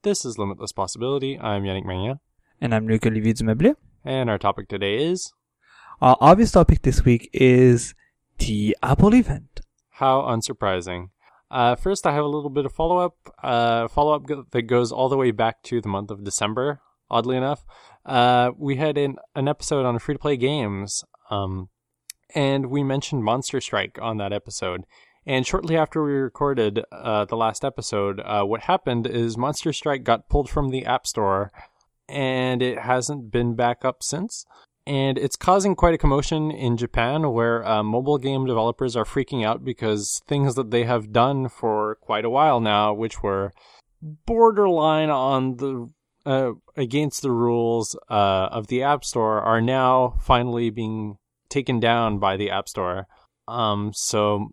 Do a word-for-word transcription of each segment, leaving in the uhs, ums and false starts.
This is Limitless Possibility. I'm Yannick Magnan. And I'm Luc-Olivier Dumeuble. And our topic today is... Our obvious topic this week is the Apple event. How unsurprising. Uh, first, I have a little bit of follow-up. Uh, follow-up go- that goes all the way back to the month of December, oddly enough. Uh, we had an, an episode on free-to-play games, um, and we mentioned Monster Strike on that episode. And shortly after we recorded uh, the last episode, uh, what happened is Monster Strike got pulled from the App Store, and it hasn't been back up since. And it's causing quite a commotion in Japan, where uh, mobile game developers are freaking out because things that they have done for quite a while now, which were borderline on the uh, against the rules uh, of the App Store, are now finally being taken down by the App Store. Um, so...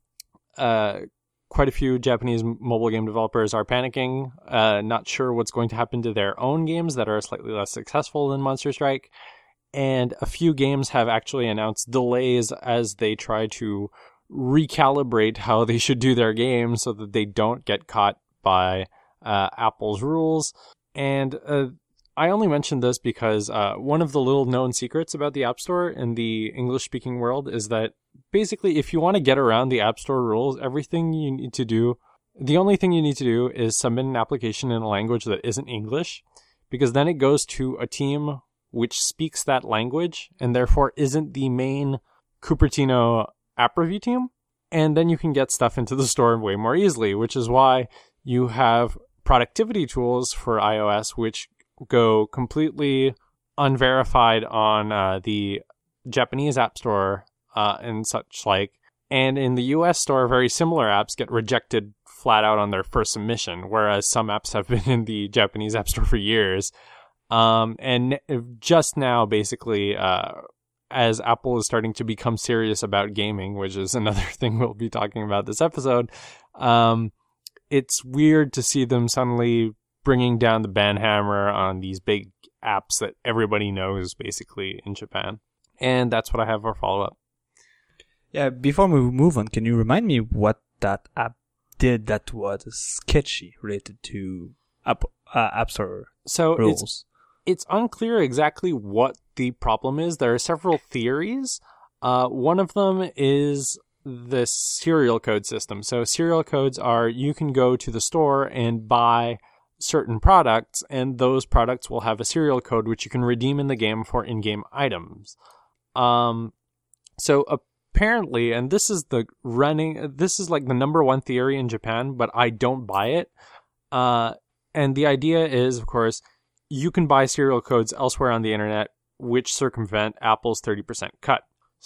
Uh, quite a few Japanese mobile game developers are panicking, uh, not sure what's going to happen to their own games that are slightly less successful than Monster Strike. And a few games have actually announced delays as they try to recalibrate how they should do their games so that they don't get caught by uh, Apple's rules. And uh, I only mentioned this because uh, one of the little known secrets about the App Store in the English-speaking world is that basically, if you want to get around the App Store rules, everything you need to do, the only thing you need to do is submit an application in a language that isn't English, because then it goes to a team which speaks that language and therefore isn't the main Cupertino app review team. And then you can get stuff into the store way more easily, which is why you have productivity tools for iOS, which go completely unverified on uh, the Japanese App Store Uh, and such like. And in the U S store, very similar apps get rejected flat out on their first submission, whereas some apps have been in the Japanese App Store for years. Um, and just now, basically, uh, as Apple is starting to become serious about gaming, which is another thing we'll be talking about this episode, um, it's weird to see them suddenly bringing down the banhammer on these big apps that everybody knows, basically, in Japan. And that's what I have for follow-up. Yeah, before we move on, can you remind me what that app did that was sketchy related to App, uh, App Store so rules? It's, it's unclear exactly what the problem is. There are several theories. Uh, one of them is the serial code system. So serial codes are, you can go to the store and buy certain products, and those products will have a serial code which you can redeem in the game for in-game items. Um, so a Apparently, and this is the running, this is like the number one theory in Japan, but I don't buy it. Uh, and the idea is, of course, you can buy serial codes elsewhere on the internet which circumvent Apple's thirty percent cut.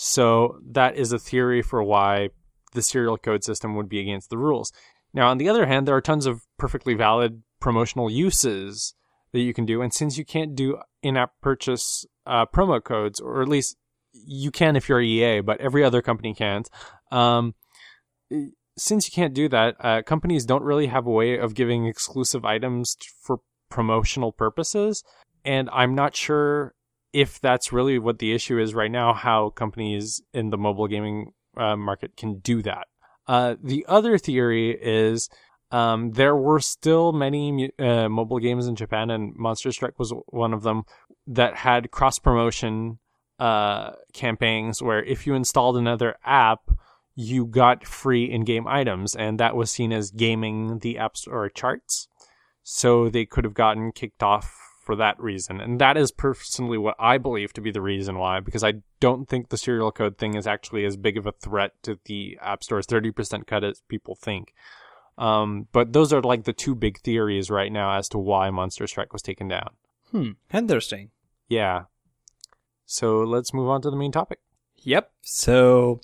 So that is a theory for why the serial code system would be against the rules. Now, on the other hand, there are tons of perfectly valid promotional uses that you can do. And since you can't do in-app purchase uh, promo codes, or at least you can if you're E A, but every other company can't. Um, since you can't do that, uh, companies don't really have a way of giving exclusive items for promotional purposes. And I'm not sure if that's really what the issue is right now, how companies in the mobile gaming uh, market can do that. Uh, the other theory is um, there were still many uh, mobile games in Japan, and Monster Strike was one of them, that had cross-promotion uh campaigns where if you installed another app, you got free in-game items, and that was seen as gaming the App Store charts. So they could have gotten kicked off for that reason. And that is personally what I believe to be the reason why, because I don't think the serial code thing is actually as big of a threat to the App Store's thirty percent cut as people think. Um, but those are like the two big theories right now as to why Monster Strike was taken down. Hmm, interesting. Yeah. So let's move on to the main topic. Yep. So,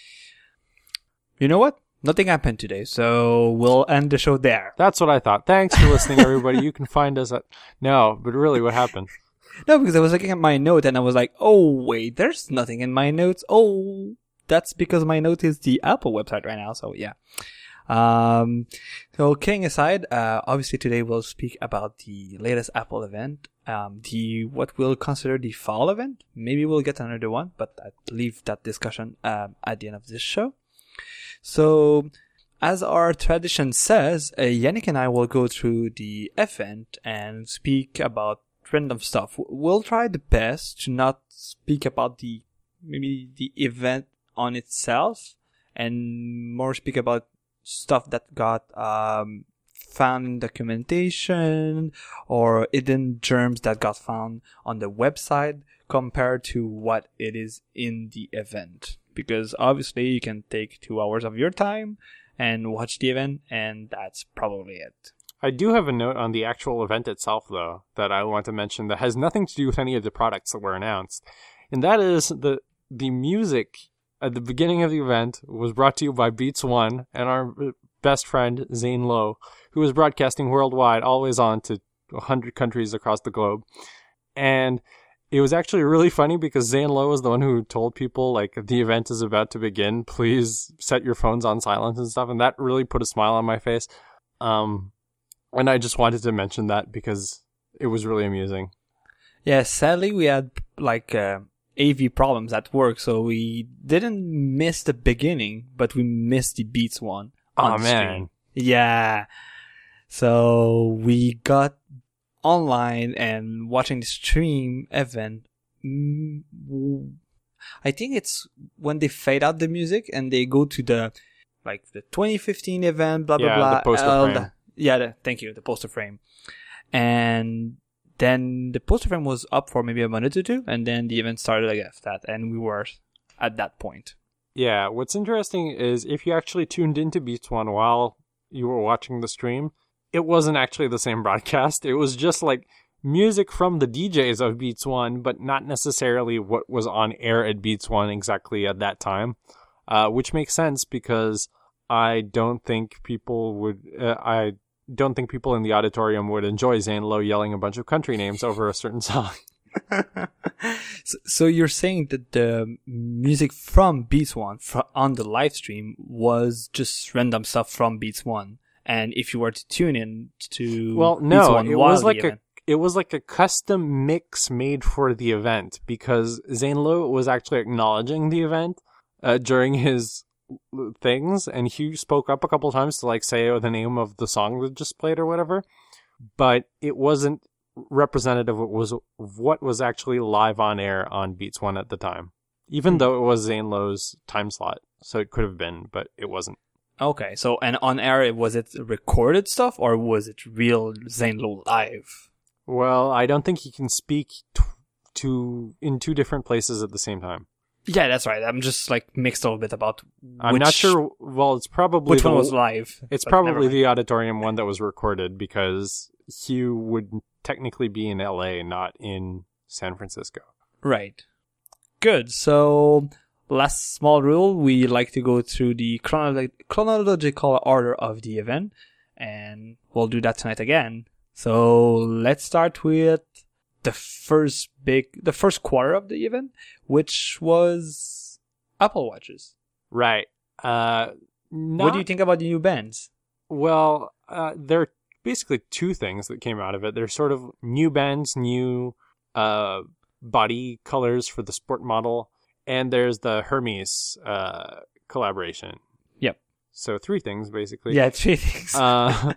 you know what? Nothing happened today, so we'll end the show there. That's what I thought. Thanks for listening, everybody. You can find us at... No, but really, what happened? No, because I was looking at my note and I was like, oh, wait, there's nothing in my notes. Oh, that's because my note is the Apple website right now, so yeah. Um, so kidding aside, uh, obviously today we'll speak about the latest Apple event, um, the, what we'll consider the fall event. Maybe we'll get another one, but I'll leave that discussion, um, at the end of this show. So, as our tradition says, uh, Yannick and I will go through the event and speak about random stuff. We'll try the best to not speak about the maybe the event on itself, and more speak about stuff that got um, found in documentation or hidden germs that got found on the website compared to what it is in the event. Because obviously you can take two hours of your time and watch the event, and that's probably it. I do have a note on the actual event itself, though, that I want to mention that has nothing to do with any of the products that were announced. And that is the the music at the beginning of the event was brought to you by Beats One and our best friend, Zane Lowe, who was broadcasting worldwide, always on to one hundred countries across the globe. And it was actually really funny because Zane Lowe was the one who told people, like, the event is about to begin. Please set your phones on silent and stuff. And that really put a smile on my face. Um, and I just wanted to mention that because it was really amusing. Yeah, sadly, we had, like, uh, A V problems at work, so we didn't miss the beginning, but we missed the Beats One. Oh, man. Yeah. So we got online and watching the stream event. I think it's when they fade out the music and they go to the, like, the twenty fifteen event, blah, blah, yeah, blah. the poster uh, frame. The, yeah, the, thank you, the poster frame. And then the poster frame was up for maybe a minute or two, and then the event started like after that, and we were at that point. Yeah, what's interesting is if you actually tuned into Beats One while you were watching the stream, it wasn't actually the same broadcast. It was just like music from the D Js of Beats One, but not necessarily what was on air at Beats One exactly at that time, uh, which makes sense because I don't think people would... Uh, I don't think people in the auditorium would enjoy Zane Lowe yelling a bunch of country names over a certain song. so, so you're saying that the music from Beats One fr- on the live stream was just random stuff from Beats One, and if you were to tune in to well, Beats no, One it while was the like event, a it was like a custom mix made for the event because Zane Lowe was actually acknowledging the event uh, during his things, and he spoke up a couple times to like say the name of the song that just played or whatever, but it wasn't representative of was what was actually live on air on Beats One at the time, even mm-hmm. though it was Zane Lowe's time slot, so it could have been, but it wasn't. Okay, so and on air, was it recorded stuff or was it real Zane Lowe live? Well, I don't think he can speak t- to in two different places at the same time. Yeah, that's right. I'm just like mixed a little bit about which, I'm not sure. Well, it's probably which the, one was live. It's probably the auditorium one that was recorded because he would technically be in L A, not in San Francisco. Right. Good. So, last small rule, we like to go through the chronolo- chronological order of the event, and we'll do that tonight again. So, let's start with the first big, the first quarter of the event, which was Apple Watches. Right. Uh, not, what do you think about the new bands? Well, uh, there are basically two things that came out of it. There's sort of new bands, new uh, body colors for the sport model, and there's the Hermes uh, collaboration. Yep. So three things, basically. Yeah, three things. uh,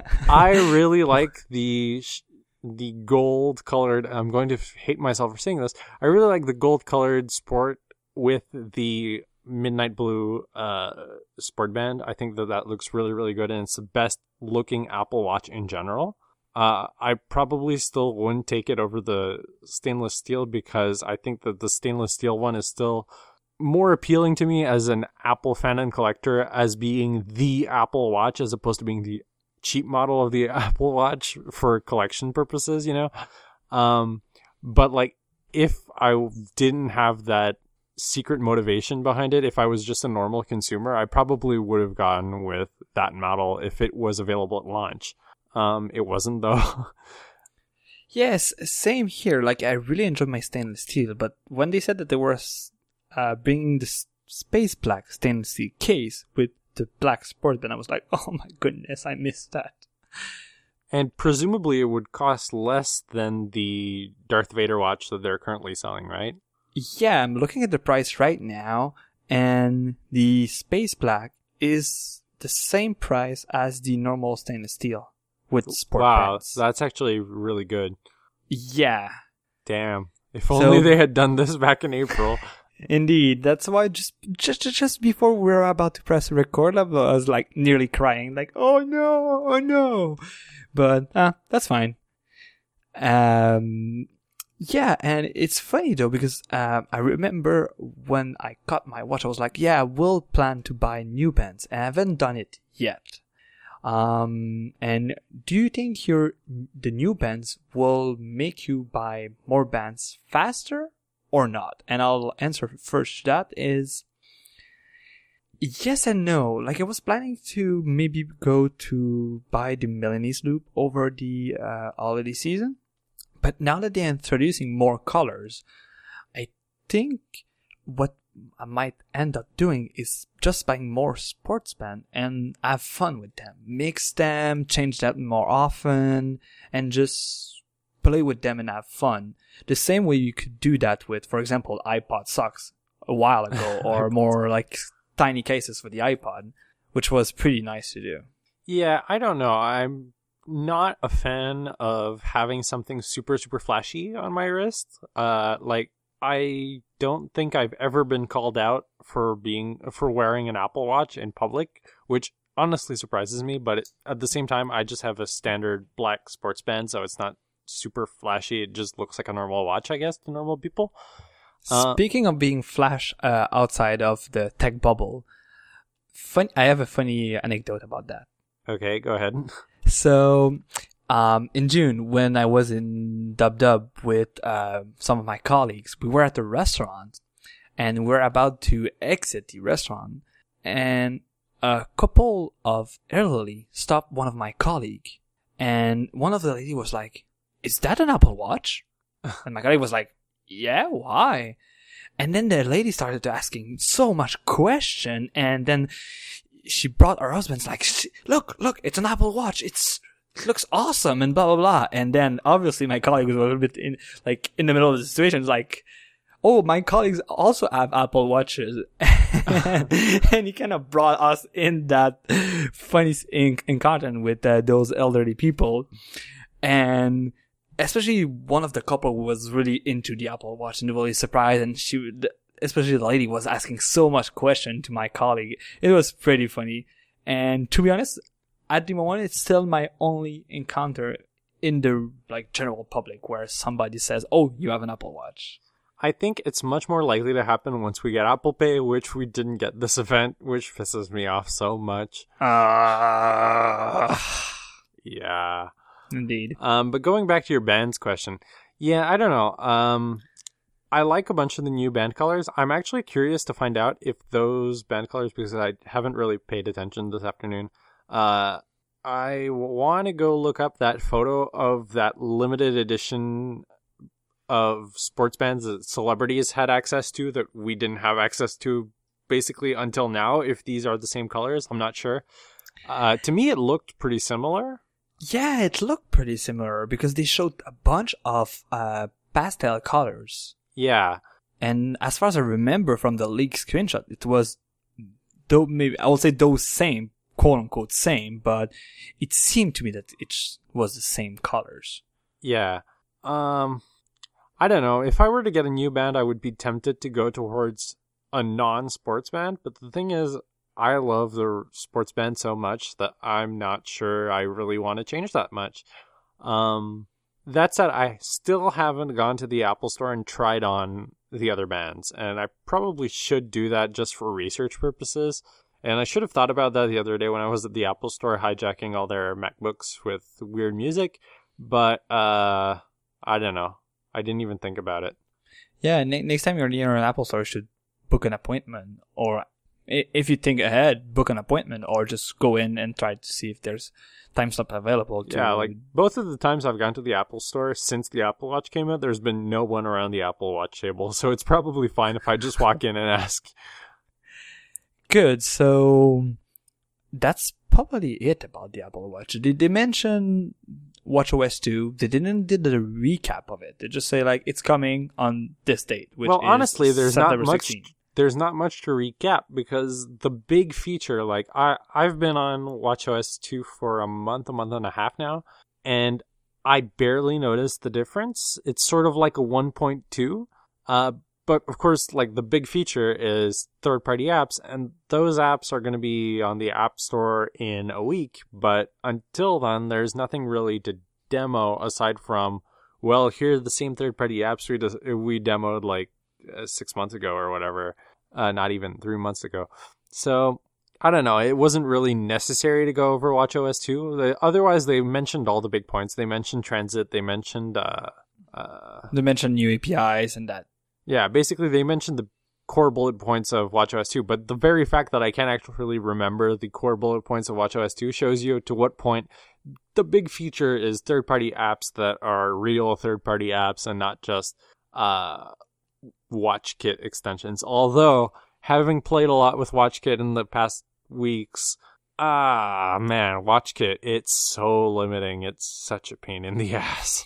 I really like the... Sh- the gold colored, I'm going to hate myself for saying this, I really like the gold colored sport with the midnight blue uh, sport band. I think that that looks really, really good, and it's the best looking Apple Watch in general. Uh, I probably still wouldn't take it over the stainless steel because I think that the stainless steel one is still more appealing to me as an Apple fan and collector as being the Apple Watch as opposed to being the cheap model of the Apple Watch for collection purposes, you know? Um, but like, if I didn't have that secret motivation behind it, if I was just a normal consumer, I probably would have gone with that model if it was available at launch. Um, it wasn't though. Yes, same here. Like, I really enjoyed my stainless steel, but when they said that they were uh, bringing the Space Black stainless steel case with the black sport band, I was like, oh my goodness, I missed that. And presumably it would cost less than the Darth Vader watch that they're currently selling, right? Yeah, I'm looking at the price right now, and the Space Black is the same price as the normal stainless steel with sport wow, bands. that's actually really good. Yeah. Damn. If only So- they had done this back in April. Indeed, that's why just just just before we were about to press record, I was like nearly crying, like, "Oh no, oh no!" But uh, that's fine. Um, yeah, and it's funny though because um, I remember when I got my watch, I was like, "Yeah, I will plan to buy new bands." I haven't done it yet. Um, and do you think your the new bands will make you buy more bands faster? Or not? And I'll answer first. That is yes and no. Like I was planning to maybe go to buy the Milanese loop over the uh, holiday season, but now that they're introducing more colors, I think what I might end up doing is just buying more sports band and have fun with them, mix them, change them more often, and just play with them and have fun. The same way you could do that with, for example, iPod socks a while ago, or more like tiny cases for the iPod, which was pretty nice to do. Yeah, I don't know. I'm not a fan of having something super, super flashy on my wrist. Uh, like, I don't think I've ever been called out for being, for wearing an Apple Watch in public, which honestly surprises me, but it, at the same time, I just have a standard black sports band, so it's not super flashy. It just looks like a normal watch, I guess, to normal people. Uh, Speaking of being flash uh, outside of the tech bubble, fun- I have a funny anecdote about that. Okay, go ahead. So, um, in June, when I was in Dub Dub with uh, some of my colleagues, we were at the restaurant, and we we're about to exit the restaurant, and a couple of elderly stopped one of my colleagues, and one of the lady was like, "Is that an Apple Watch?" And my colleague was like, "Yeah, why?" And then the lady started to asking so much question, and then she brought her husband's like, "Look, look, it's an Apple Watch. It's it looks awesome," and blah blah blah. And then obviously my colleague was a little bit in like in the middle of the situation, like, "Oh, my colleagues also have Apple Watches," and he kind of brought us in that funny in- encounter with uh, those elderly people, and especially one of the couple was really into the Apple Watch and really surprised, and she would, especially the lady was asking so much question to my colleague. It was pretty funny. And to be honest, at the moment, it's still my only encounter in the like general public where somebody says, "Oh, you have an Apple Watch." I think it's much more likely to happen once we get Apple Pay, which we didn't get this event, which pisses me off so much. Uh, Yeah. indeed. Um, but going back to your band's question, yeah, I don't know. Um, I like a bunch of the new band colors. I'm actually curious to find out if those band colors, because I haven't really paid attention this afternoon. Uh, I want to go look up that photo of that limited edition of sports bands that celebrities had access to that we didn't have access to basically until now. If these are the same colors, I'm not sure. Uh, to me, it looked pretty similar. Yeah, it looked pretty similar because they showed a bunch of uh, pastel colors. Yeah. And as far as I remember from the leaked screenshot, it was, though maybe I would say those same, quote unquote same, but it seemed to me that it was the same colors. Yeah. Um, I don't know. If I were to get a new band, I would be tempted to go towards a non-sports band. But the thing is, I love the sports band so much that I'm not sure I really want to change that much. Um, that said, I still haven't gone to the Apple Store and tried on the other bands. And I probably should do that just for research purposes. And I should have thought about that the other day when I was at the Apple Store hijacking all their MacBooks with weird music. But uh, I don't know. I didn't even think about it. Yeah, ne- next time you're near an Apple Store, you should book an appointment, or i- if you think ahead, book an appointment, or just go in and try to see if there's time slot available. To... Yeah, like both of the times I've gone to the Apple Store since the Apple Watch came out, there's been no one around the Apple Watch table, so it's probably fine if I just walk in and ask. Good, so that's probably it about the Apple Watch. Did they mention WatchOS two? They didn't did a recap of it. They just say like it's coming on this date. Which Well, is honestly, there's not September much. sixteenth. there's not much to recap because the big feature, like I, I've been on watchOS two for a month, a month and a half now, and I barely noticed the difference. It's sort of like a one point two, uh, but of course, like the big feature is third-party apps, and those apps are going to be on the App Store in a week, but until then, there's nothing really to demo aside from, well, here are the same third-party apps we, de- we demoed like uh, six months ago or whatever. Uh, not even three months ago. So, I don't know. It wasn't really necessary to go over watchOS two. They, otherwise, they mentioned all the big points. They mentioned transit. They mentioned... Uh, uh, They mentioned new A P Is and that. Yeah, basically, they mentioned the core bullet points of watchOS two. But the very fact that I can't actually remember the core bullet points of watchOS two shows you to what point the big feature is third-party apps that are real third-party apps and not just... Uh, WatchKit extensions. Although, having played a lot with WatchKit in the past weeks, ah, man, WatchKit, it's so limiting. It's such a pain in the ass.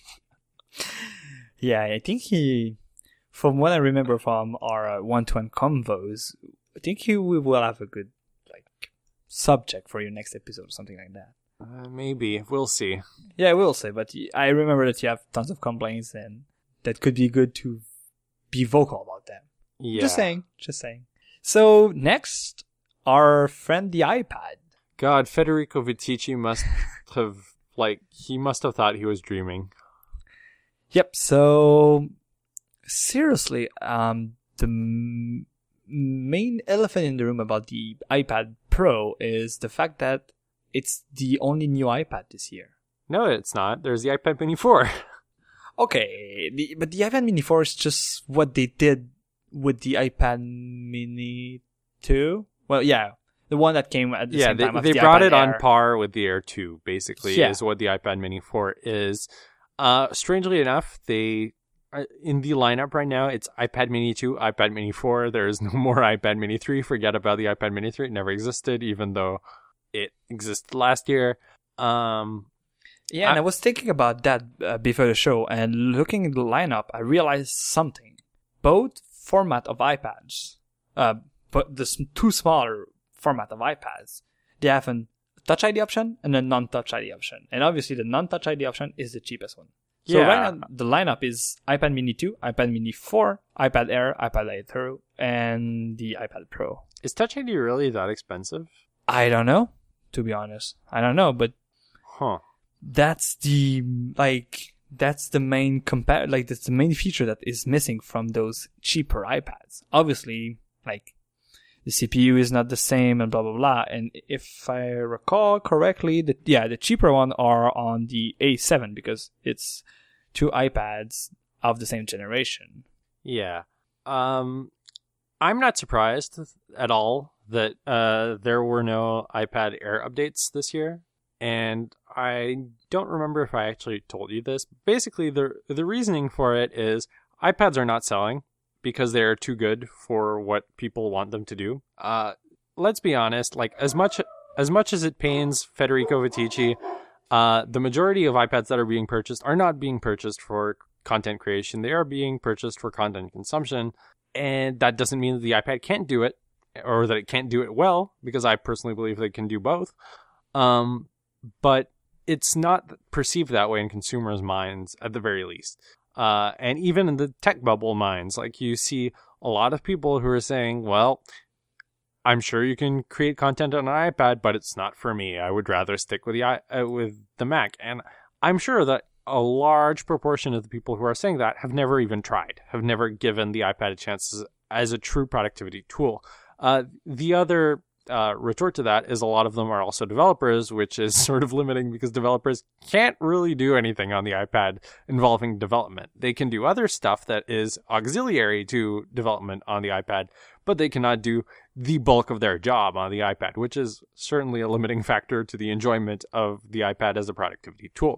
Yeah, I think he, from what I remember from our uh, one-to-one convos, I think he we will have a good like subject for your next episode or something like that. Uh, maybe. We'll see. Yeah, I will say, but I remember that you have tons of complaints and that could be good to be vocal about them. Yeah. Just saying. Just saying. So next, our friend the iPad. God, Federico Viticci must have, like, he must have thought he was dreaming. Yep. So seriously, um, the m- main elephant in the room about the iPad Pro is the fact that it's the only new iPad this year. No, it's not. There's the iPad Mini four. Okay, the, but the iPad Mini four is just what they did with the iPad Mini two. Well, yeah, the one that came at the yeah, same they, time. they the brought iPad it Air. on par with the Air two, basically, Yeah. is what the iPad Mini four is. Uh, strangely enough, they uh, in the lineup right now, it's iPad Mini two, iPad Mini four. There is no more iPad Mini three. Forget about the iPad Mini three. It never existed, even though it existed last year. Um... Yeah, and I was thinking about that uh, before the show, and looking at the lineup, I realized something. Both format of iPads, uh, but the s- two smaller format of iPads, they have a Touch I D option and a non-Touch I D option. And obviously, the non-Touch I D option is the cheapest one. So Yeah. right now, the lineup is iPad Mini two, iPad Mini four, iPad Air, iPad Air two, and the iPad Pro. Is Touch I D really that expensive? I don't know, to be honest. I don't know, but Huh. that's the like that's the main compare like that's the main feature that is missing from those cheaper iPads. Obviously, like the C P U is not the same and blah blah blah. And if I recall correctly, the yeah the cheaper one are on the A seven because it's two iPads of the same generation. Yeah. Um, I'm not surprised at all that uh, there were no iPad Air updates this year. And I don't remember if I actually told you this. Basically, the the reasoning for it is iPads are not selling because they are too good for what people want them to do. Uh, let's be honest. Like as much as much as it pains Federico Viticci, uh, the majority of iPads that are being purchased are not being purchased for content creation. They are being purchased for content consumption, and that doesn't mean that the iPad can't do it or that it can't do it well. Because I personally believe they can do both. Um. But it's not perceived that way in consumers' minds, at the very least. Uh, and even in the tech bubble minds, like you see a lot of people who are saying, well, I'm sure you can create content on an iPad, but it's not for me. I would rather stick with the i- uh, with the Mac. And I'm sure that a large proportion of the people who are saying that have never even tried, have never given the iPad a chance as, as a true productivity tool. Uh, the other Uh, retort to that is a lot of them are also developers, which is sort of limiting because developers can't really do anything on the iPad involving development. They can do other stuff that is auxiliary to development on the iPad, but they cannot do the bulk of their job on the iPad, which is certainly a limiting factor to the enjoyment of the iPad as a productivity tool.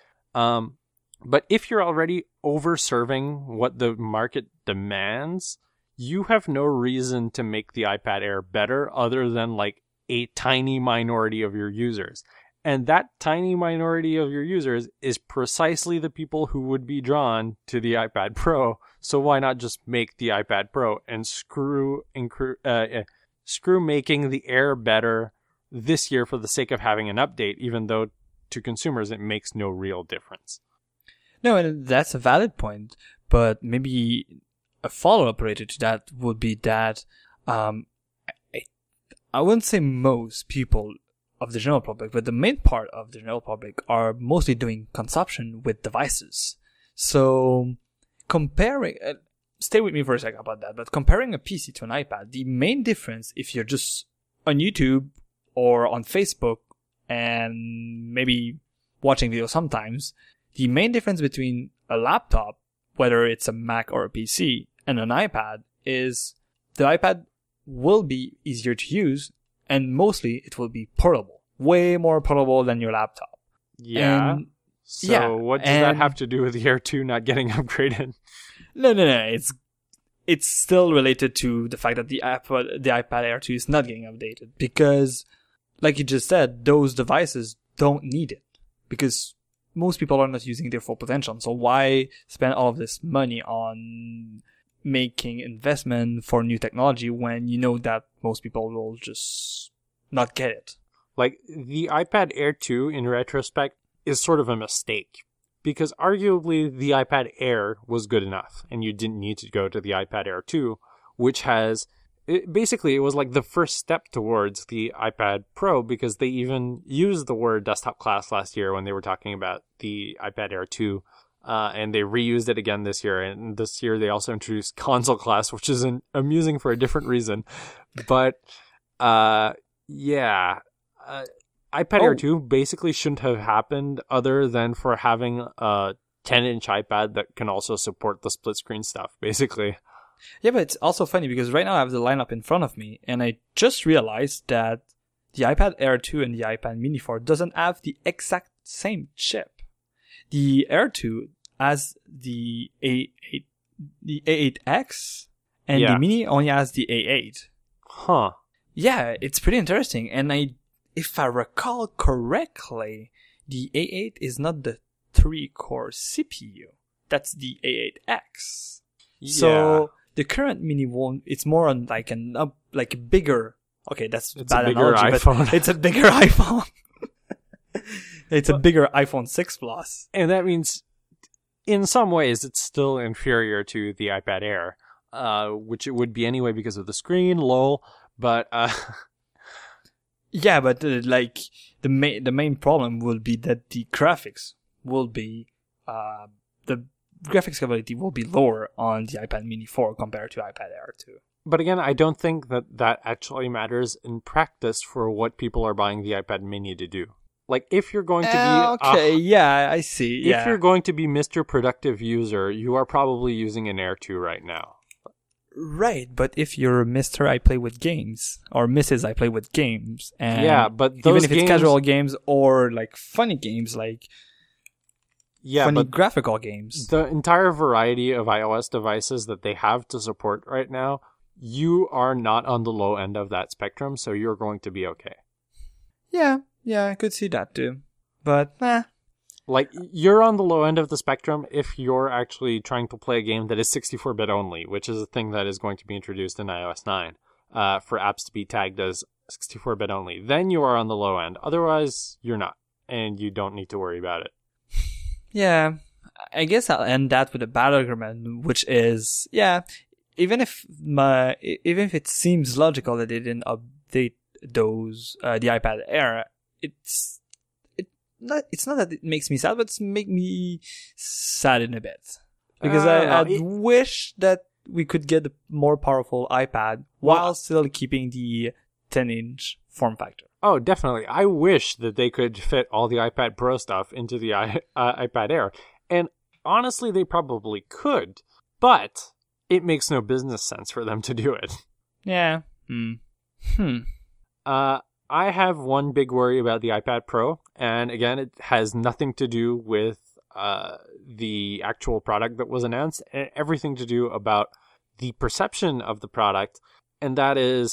Um, but if you're already over-serving what the market demands, you have no reason to make the iPad Air better other than like a tiny minority of your users. And that tiny minority of your users is precisely the people who would be drawn to the iPad Pro. So why not just make the iPad Pro and screw incru- uh, screw making the Air better this year for the sake of having an update, even though to consumers it makes no real difference. No, and that's a valid point. But maybe a follow-up related to that would be that um, I, I wouldn't say most people of the general public, but the main part of the general public are mostly doing consumption with devices. So comparing, uh, stay with me for a second about that, but comparing a P C to an iPad, the main difference if you're just on YouTube or on Facebook and maybe watching videos sometimes, the main difference between a laptop, whether it's a Mac or a P C, and an iPad is the iPad will be easier to use, and mostly it will be portable. Way more portable than your laptop. Yeah. And, so yeah, what does and, that have to do with the Air two not getting upgraded? No, no, no. It's it's still related to the fact that the app, the iPad Air two is not getting updated. Because, like you just said, those devices don't need it. Because most people are not using their full potential. So why spend all of this money on making investment for new technology when you know that most people will just not get it? Like, the iPad Air two, in retrospect, is sort of a mistake. Because arguably, the iPad Air was good enough, and you didn't need to go to the iPad Air two, which has... It, basically, it was like the first step towards the iPad Pro, because they even used the word desktop class last year when they were talking about the iPad Air two, uh, and they reused it again this year. And this year, they also introduced console class, which is an, amusing for a different reason. But, uh, yeah... Uh, iPad oh. Air two basically shouldn't have happened other than for having a ten-inch iPad that can also support the split-screen stuff, basically. Yeah, but it's also funny because right now I have the lineup in front of me, and I just realized that the iPad Air two and the iPad Mini four doesn't have the exact same chip. The Air two has the A eight, the A eight X, and yeah. the Mini only has the A eight. Huh. Yeah, it's pretty interesting, and I... If I recall correctly, the A eight is not the three-core C P U. That's the A eight X. Yeah. So the current Mini won't. It's more on like an up, like a bigger. Okay, that's it's bad a bigger analogy, iPhone. But it's a bigger iPhone. It's a bigger iPhone six Plus, and that means, in some ways, it's still inferior to the iPad Air, uh, which it would be anyway because of the screen. Lol, but. Uh, Yeah, but uh, like the main the main problem will be that the graphics will be uh the graphics capability will be lower on the iPad Mini four compared to iPad Air two. But again, I don't think that that actually matters in practice for what people are buying the iPad Mini to do. Like, if you're going to be uh, okay, uh, yeah, I see. If yeah. you're going to be Mister Productive User, you are probably using an Air two right now. Right, but if you're Mister I play with games, or Missus I play with games, and yeah, but those even if games, it's casual games or like funny games, like yeah, funny but graphical games, the entire variety of iOS devices that they have to support right now, you are not on the low end of that spectrum, so you're going to be okay. Yeah, yeah, I could see that too, but eh. Like, you're on the low end of the spectrum if you're actually trying to play a game that is sixty-four bit only, which is a thing that is going to be introduced in iOS nine, uh, for apps to be tagged as sixty-four bit only. Then you are on the low end. Otherwise, you're not, and you don't need to worry about it. Yeah, I guess I'll end that with a bad argument, which is, yeah, even if my, even if it seems logical that they didn't update those, uh, the iPad Air, it's, Not, it's not that it makes me sad, but it's make me sad in a bit. Because uh, I, I it, wish that we could get a more powerful iPad while well, still keeping the ten-inch form factor. Oh, definitely. I wish that they could fit all the iPad Pro stuff into the I, uh, iPad Air. And honestly, they probably could. But it makes no business sense for them to do it. Yeah. Hmm. Hmm. Uh... I have one big worry about the iPad Pro, and again, it has nothing to do with uh, the actual product that was announced, and everything to do about the perception of the product, and that is,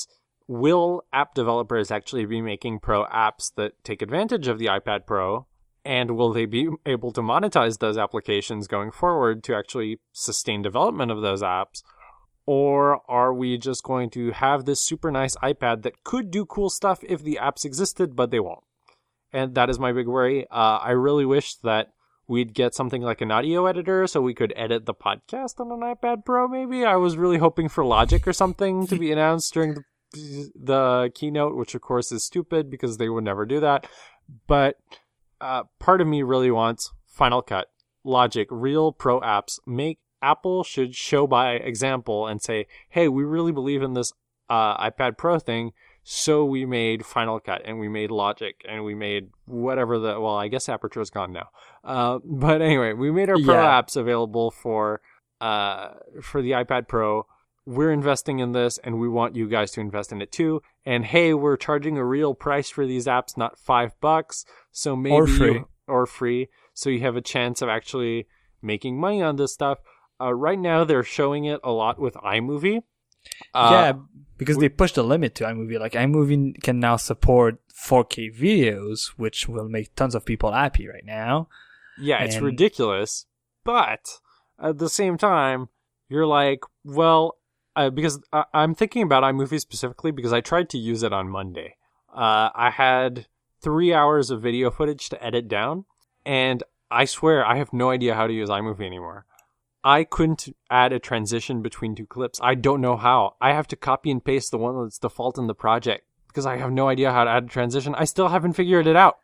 will app developers actually be making pro apps that take advantage of the iPad Pro? And will they be able to monetize those applications going forward to actually sustain development of those apps? Or are we just going to have this super nice iPad that could do cool stuff if the apps existed, but they won't? And that is my big worry. Uh, I really wish that we'd get something like an audio editor so we could edit the podcast on an iPad Pro, maybe. I was really hoping for Logic or something to be announced during the, the keynote, which of course is stupid because they would never do that. But uh, part of me really wants Final Cut, Logic, real pro apps. Make Apple should show by example and say, hey, we really believe in this uh, iPad Pro thing, so we made Final Cut and we made Logic and we made whatever the, well, I guess Aperture is gone now. Uh, but anyway, we made our pro yeah. apps available for uh, for the iPad Pro. We're investing in this and we want you guys to invest in it too. And hey, we're charging a real price for these apps, not five bucks. So maybe Or free. You, or free. So you have a chance of actually making money on this stuff. Uh, right now, they're showing it a lot with iMovie. Uh, yeah, because we, they pushed the limit to iMovie. Like, iMovie can now support four K videos, which will make tons of people happy right now. Yeah, it's and... ridiculous. But at the same time, you're like, well, uh, because I- I'm thinking about iMovie specifically because I tried to use it on Monday. Uh, I had three hours of video footage to edit down, and I swear I have no idea how to use iMovie anymore. I couldn't add a transition between two clips. I don't know how. I have to copy and paste the one that's default in the project because I have no idea how to add a transition. I still haven't figured it out.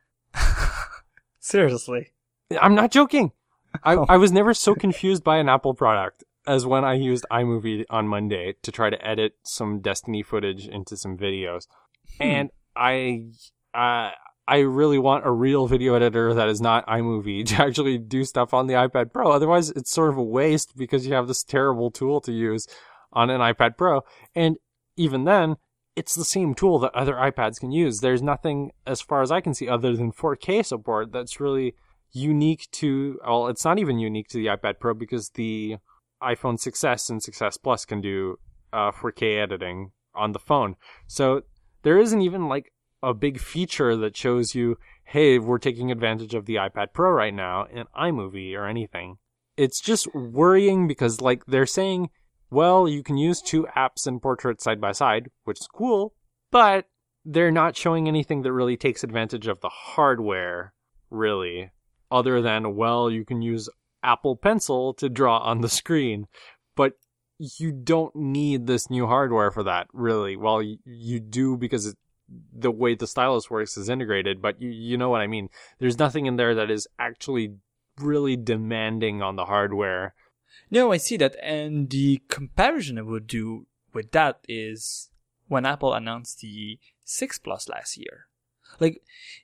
Seriously. I'm not joking. I, Oh. I was never so confused by an Apple product as when I used iMovie on Monday to try to edit some Destiny footage into some videos. Hmm. And I... Uh, I really want a real video editor that is not iMovie to actually do stuff on the iPad Pro. Otherwise, it's sort of a waste because you have this terrible tool to use on an iPad Pro. And even then, it's the same tool that other iPads can use. There's nothing, as far as I can see, other than four K support that's really unique to... Well, it's not even unique to the iPad Pro because the iPhone six S and six S Plus can do uh, four K editing on the phone. So there isn't even like a big feature that shows you, hey, we're taking advantage of the iPad Pro right now in iMovie or anything. It's just worrying because, like, they're saying, well, you can use two apps and portraits side by side, which is cool, but they're not showing anything that really takes advantage of the hardware, really, other than, well, you can use Apple Pencil to draw on the screen, but you don't need this new hardware for that, really. Well, you, you do because it the way the stylus works is integrated, but you, you know what I mean. There's nothing in there that is actually really demanding on the hardware. No, I see that. And the comparison I would do with that is when Apple announced the six Plus last year. Like,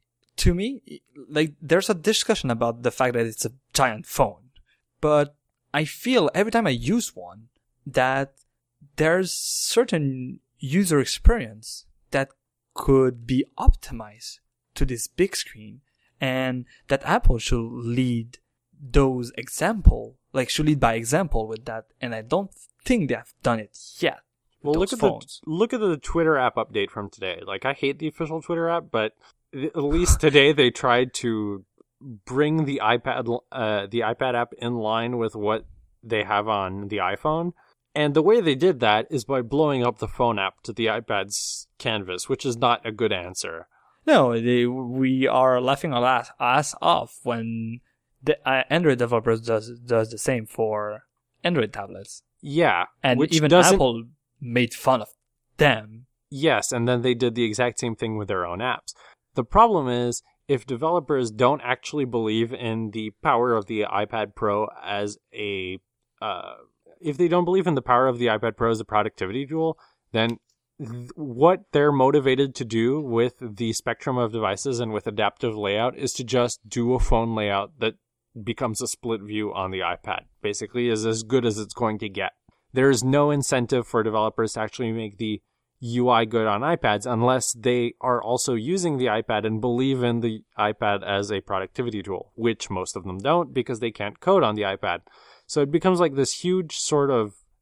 to me, like, there's a discussion about the fact that it's a giant phone. But I feel every time I use one that there's certain user experience that could be optimized to this big screen, and that Apple should lead those example, like should lead by example with that. And I don't think they have done it yet. Well, look at phones. the look at the Twitter app update from today. Like, I hate the official Twitter app, but at least today they tried to bring the iPad uh, the iPad app in line with what they have on the iPhone. And the way they did that is by blowing up the phone app to the iPad's canvas, which is not a good answer. No, they, we are laughing our ass, ass off when the uh, Android developers does does the same for Android tablets. Yeah, And which even doesn't... Apple made fun of them. Yes, and then they did the exact same thing with their own apps. The problem is, if developers don't actually believe in the power of the iPad Pro as a... Uh, if they don't believe in the power of the iPad Pro as a productivity tool, then th- what they're motivated to do with the spectrum of devices and with adaptive layout is to just do a phone layout that becomes a split view on the iPad. Basically, is as good as it's going to get. There is no incentive for developers to actually make the U I good on iPads unless they are also using the iPad and believe in the iPad as a productivity tool, which most of them don't because they can't code on the iPad. So it becomes like this huge sort of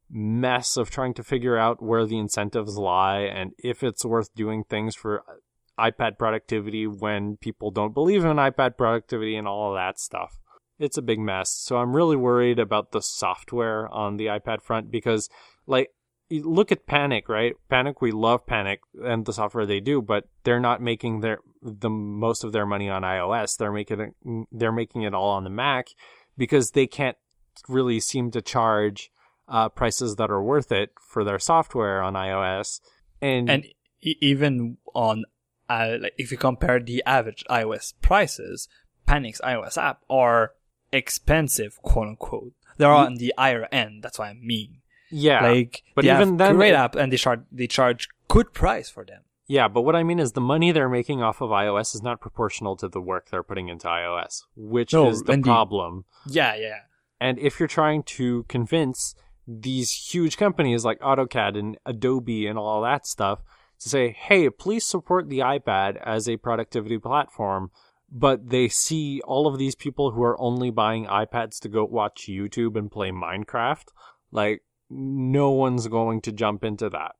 mess of trying to figure out where the incentives lie and if it's worth doing things for iPad productivity when people don't believe in iPad productivity and all of that stuff. It's a big mess. So I'm really worried about the software on the iPad front because, like, you look at Panic, right? Panic, we love Panic and the software they do, but they're not making their the most of their money on iOS. They're making it, they're making it all on the Mac because they can't really seem to charge uh, prices that are worth it for their software on iOS. And and e- even on uh, like if you compare the average iOS prices, Panic's iOS app are expensive, quote unquote. They're on the higher end. That's what I mean. Yeah, like but they even have then, great it, app and they charge they charge good price for them. Yeah, but what I mean is the money they're making off of iOS is not proportional to the work they're putting into iOS, which No, is the indeed. problem. Yeah, yeah. And if you're trying to convince these huge companies like AutoCAD and Adobe and all that stuff to say, hey, please support the iPad as a productivity platform, but they see all of these people who are only buying iPads to go watch YouTube and play Minecraft, like, no one's going to jump into that.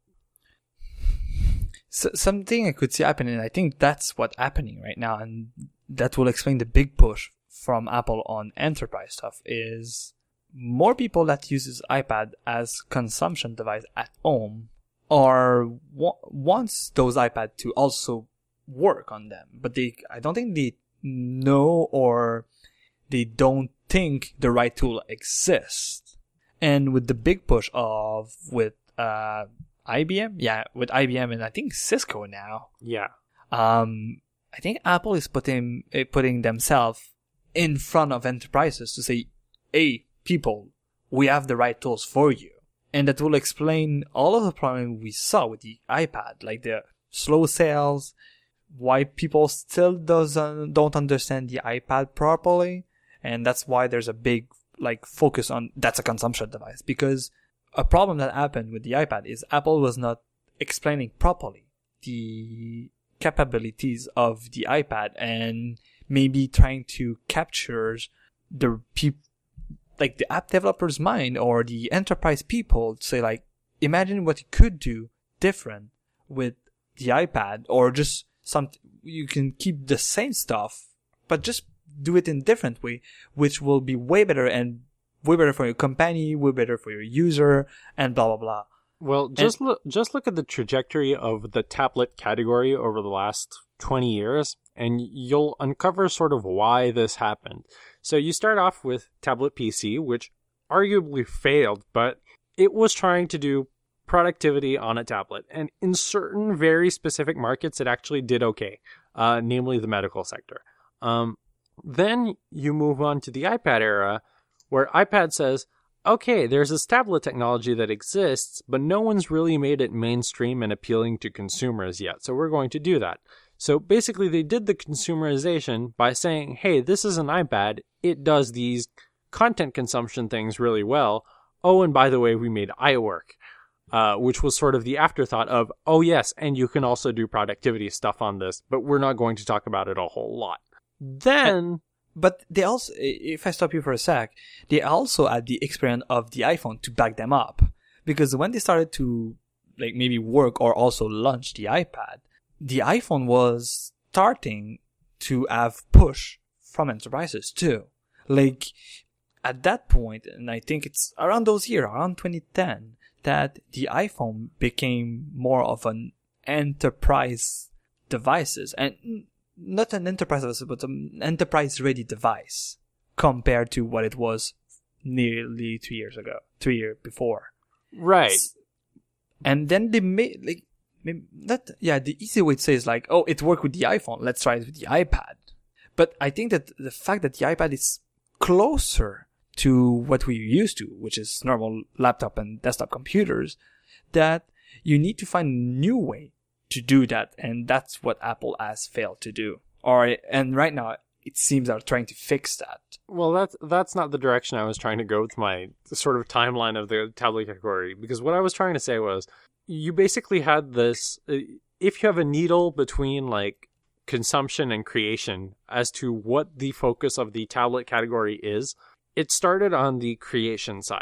So, something I could see happening, I think that's what's happening right now, and that will explain the big push from Apple on enterprise stuff, is more people that uses iPad as consumption device at home are wa- wants those iPad to also work on them, but they I don't think they know or they don't think the right tool exists. And with the big push of with uh I B M, yeah, with I B M and I think Cisco now, Yeah. um, I think Apple is putting uh, putting themselves in front of enterprises to say, "Hey, people, we have the right tools for you," and that will explain all of the problems we saw with the iPad, like the slow sales, why people still doesn't don't understand the iPad properly, and that's why there's a big like focus on that's a consumption device. Because a problem that happened with the iPad is Apple was not explaining properly the capabilities of the iPad and maybe trying to capture the peop- like the app developer's mind or the enterprise people to say like, imagine what you could do different with the iPad, or just some you can keep the same stuff but just do it in a different way, which will be way better and way better for your company, way better for your user, and blah, blah, blah. Well, just look, just look at the trajectory of the tablet category over the last twenty years, and you'll uncover sort of why this happened. So you start off with tablet P C, which arguably failed, but it was trying to do productivity on a tablet. And in certain very specific markets, it actually did okay, uh, namely the medical sector. Um, then you move on to the iPad era, where iPad says, okay, there's this tablet technology that exists, but no one's really made it mainstream and appealing to consumers yet, so we're going to do that. So basically, they did the consumerization by saying, hey, this is an iPad, it does these content consumption things really well. Oh, and by the way, we made iWork, uh, which was sort of the afterthought of, oh yes, and you can also do productivity stuff on this, but we're not going to talk about it a whole lot. Then... But they also, if I stop you for a sec, they also had the experience of the iPhone to back them up. Because when they started to like maybe work or also launch the iPad, the iPhone was starting to have push from enterprises too. Like at that point, and I think it's around those years, around twenty ten, that the iPhone became more of an enterprise devices. And not an enterprise device, but an enterprise-ready device compared to what it was nearly two years ago, two years before. Right. And then they made, like, not, yeah, the easy way to say is like, oh, it worked with the iPhone, let's try it with the iPad. But I think that the fact that the iPad is closer to what we're used to, which is normal laptop and desktop computers, that you need to find a new way to do that, and that's what Apple has failed to do. Or and right now it seems they're trying to fix that. Well, that's that's not the direction I was trying to go with my sort of timeline of the tablet category, because what I was trying to say was you basically had this, if you have a needle between like consumption and creation as to what the focus of the tablet category is, it started on the creation side.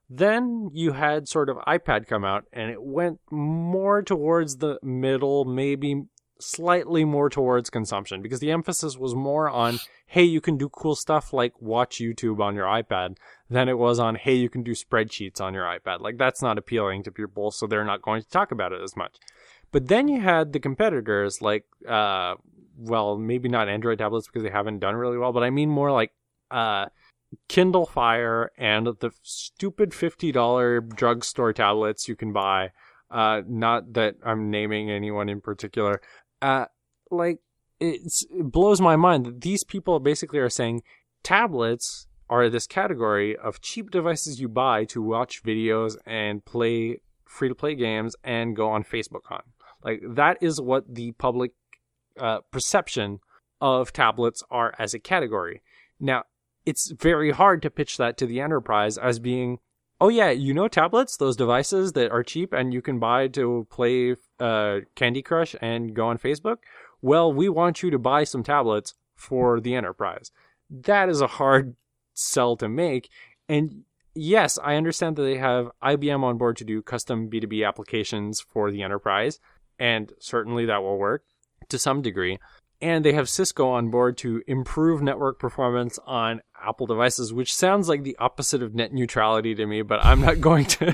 Then you had sort of iPad come out, and it went more towards the middle, maybe slightly more towards consumption, because the emphasis was more on, hey, you can do cool stuff like watch YouTube on your iPad, than it was on, hey, you can do spreadsheets on your iPad. Like, that's not appealing to people, so they're not going to talk about it as much. But then you had the competitors like, uh, well, maybe not Android tablets because they haven't done really well, but I mean more like uh, Kindle Fire and the stupid fifty dollars drugstore tablets you can buy. Uh, not that I'm naming anyone in particular. Uh, like, it's, it blows my mind that these people basically are saying tablets are this category of cheap devices you buy to watch videos and play free-to-play games and go on Facebook on. Like, that is what the public uh, perception of tablets are as a category. Now, it's very hard to pitch that to the enterprise as being, oh yeah, you know tablets, those devices that are cheap and you can buy to play uh, Candy Crush and go on Facebook? Well, we want you to buy some tablets for the enterprise. That is a hard sell to make. And yes, I understand that they have I B M on board to do custom B two B applications for the enterprise, and certainly that will work to some degree. And they have Cisco on board to improve network performance on Apple devices, which sounds like the opposite of net neutrality to me, but I'm not going to.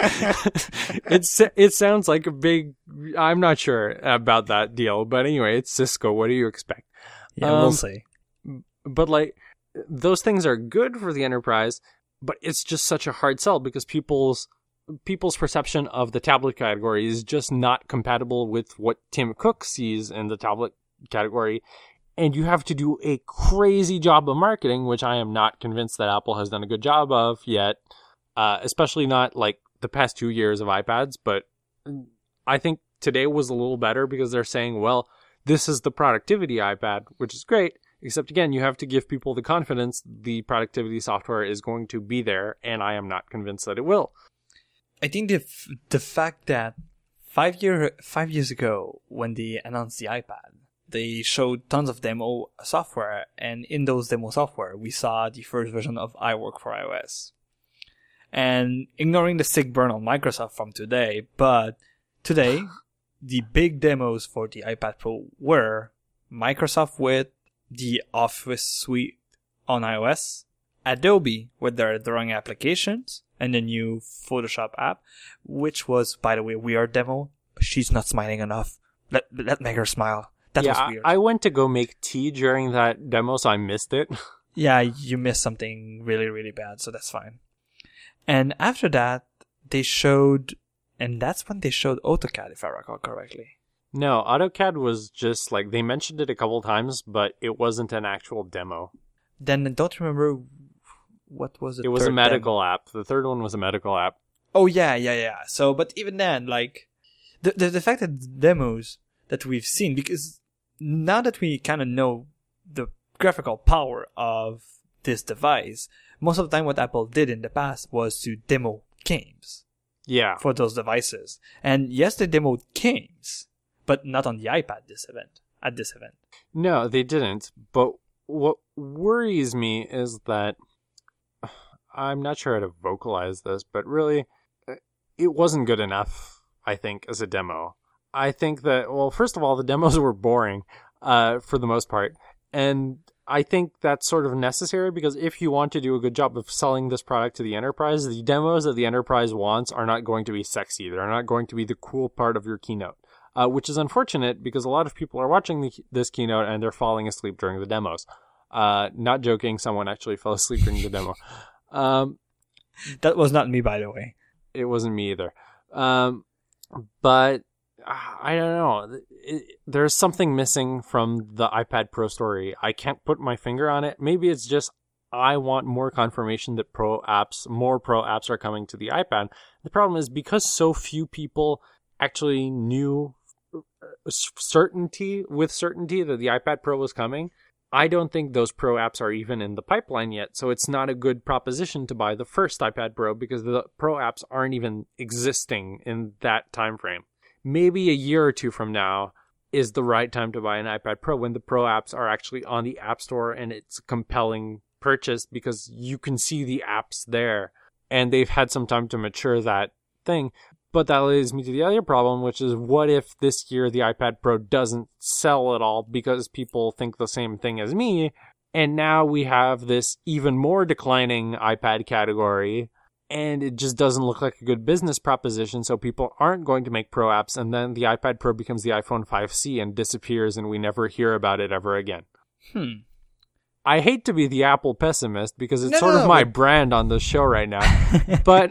it's It sounds like a big, I'm not sure about that deal. But anyway, it's Cisco. What do you expect? Yeah, um, we'll see. But like, those things are good for the enterprise, but it's just such a hard sell because people's people's perception of the tablet category is just not compatible with what Tim Cook sees in the tablet category, and you have to do a crazy job of marketing, which I am not convinced that Apple has done a good job of yet, uh, especially not like the past two years of iPads, but I think today was a little better because they're saying, well, this is the productivity iPad, which is great, except again, you have to give people the confidence the productivity software is going to be there, and I am not convinced that it will. I think the f- the fact that five year five years ago, when they announced the iPad, they showed tons of demo software, and in those demo software, we saw the first version of iWork for iOS. And ignoring the sick burn on Microsoft from today, but today, the big demos for the iPad Pro were Microsoft with the Office suite on iOS, Adobe with their drawing applications, and the new Photoshop app, which was, by the way, a weird demo. She's not smiling enough. Let, let make her smile. That yeah, was weird. I, I went to go make tea during that demo, so I missed it. Yeah, you missed something really, really bad, so that's fine. And after that, they showed, and that's when they showed AutoCAD, if I recall correctly. No, AutoCAD was just like, they mentioned it a couple times, but it wasn't an actual demo. Then don't remember what was it? It was a medical demo? app. The third one was a medical app. Oh, yeah, yeah, yeah. So, but even then, like, the the, the fact that the demos that we've seen, because now that we kind of know the graphical power of this device, most of the time what Apple did in the past was to demo games. Yeah. For those devices. And yes, they demoed games, but not on the iPad this event, at this event. No, they didn't. But what worries me is that, I'm not sure how to vocalize this, but really, it wasn't good enough, I think, as a demo. I think that, well, first of all, the demos were boring uh, for the most part. And I think that's sort of necessary because if you want to do a good job of selling this product to the enterprise, the demos that the enterprise wants are not going to be sexy. They're not going to be the cool part of your keynote, uh, which is unfortunate because a lot of people are watching the, this keynote and they're falling asleep during the demos. Uh, not joking, someone actually fell asleep during the demo. Um, that was not me, by the way. It wasn't me either. Um, but I don't know. It, there's something missing from the iPad Pro story. I can't put my finger on it. Maybe it's just I want more confirmation that Pro apps, more Pro apps are coming to the iPad. The problem is because so few people actually knew certainty with certainty that the iPad Pro was coming, I don't think those Pro apps are even in the pipeline yet, so it's not a good proposition to buy the first iPad Pro because the Pro apps aren't even existing in that time frame. Maybe a year or two from now is the right time to buy an iPad Pro when the Pro apps are actually on the App Store and it's a compelling purchase because you can see the apps there. and they've had some time to mature that thing. But that leads me to the other problem, which is what if this year the iPad Pro doesn't sell at all because people think the same thing as me, and now we have this even more declining iPad category, and it just doesn't look like a good business proposition, so people aren't going to make Pro apps, and then the iPad Pro becomes the iPhone five C and disappears, and we never hear about it ever again. Hmm. I hate to be the Apple pessimist because it's No, sort no, of no, my but- brand on the show right now, but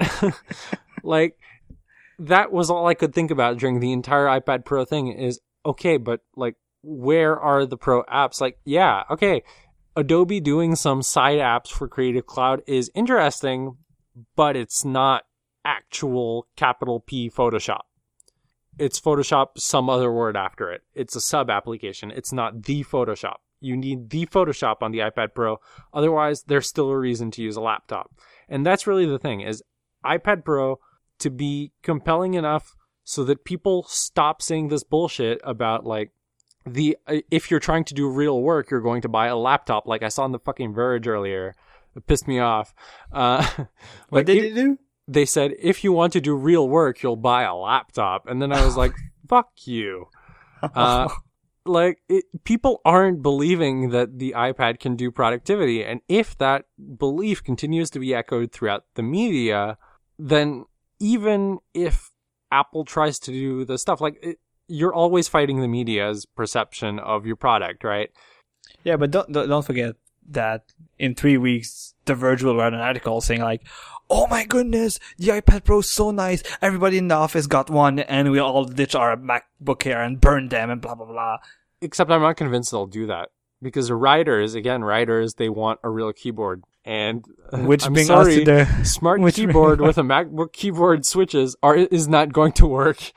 like that was all I could think about during the entire iPad Pro thing is, okay, but like where are the Pro apps? Like, yeah, okay, Adobe doing some side apps for Creative Cloud is interesting, but it's not actual capital P Photoshop. It's Photoshop, some other word after it. It's a sub application. It's not the Photoshop. You need the Photoshop on the iPad Pro. Otherwise, there's still a reason to use a laptop. And that's really the thing, is iPad Pro to be compelling enough so that people stop saying this bullshit about like the if you're trying to do real work, you're going to buy a laptop. Like I saw in the fucking Verge earlier. It pissed me off. Uh, What like, did if- they do? They said, if you want to do real work, you'll buy a laptop. And then I was like, fuck you. Uh, like, it, people aren't believing that the iPad can do productivity. And if that belief continues to be echoed throughout the media, then even if Apple tries to do the stuff, like, it, you're always fighting the media's perception of your product, right? Yeah, but don't don't don't forget that in three weeks, The Verge will write an article saying like, "Oh my goodness, the iPad Pro is so nice. Everybody in the office got one, and we all ditch our MacBook Air and burn them, and blah blah blah." Except I'm not convinced they'll do that. Because writers, again, writers, they want a real keyboard. And uh, Which I'm brings sorry, us to the smart which keyboard with a MacBook keyboard switches are is not going to work.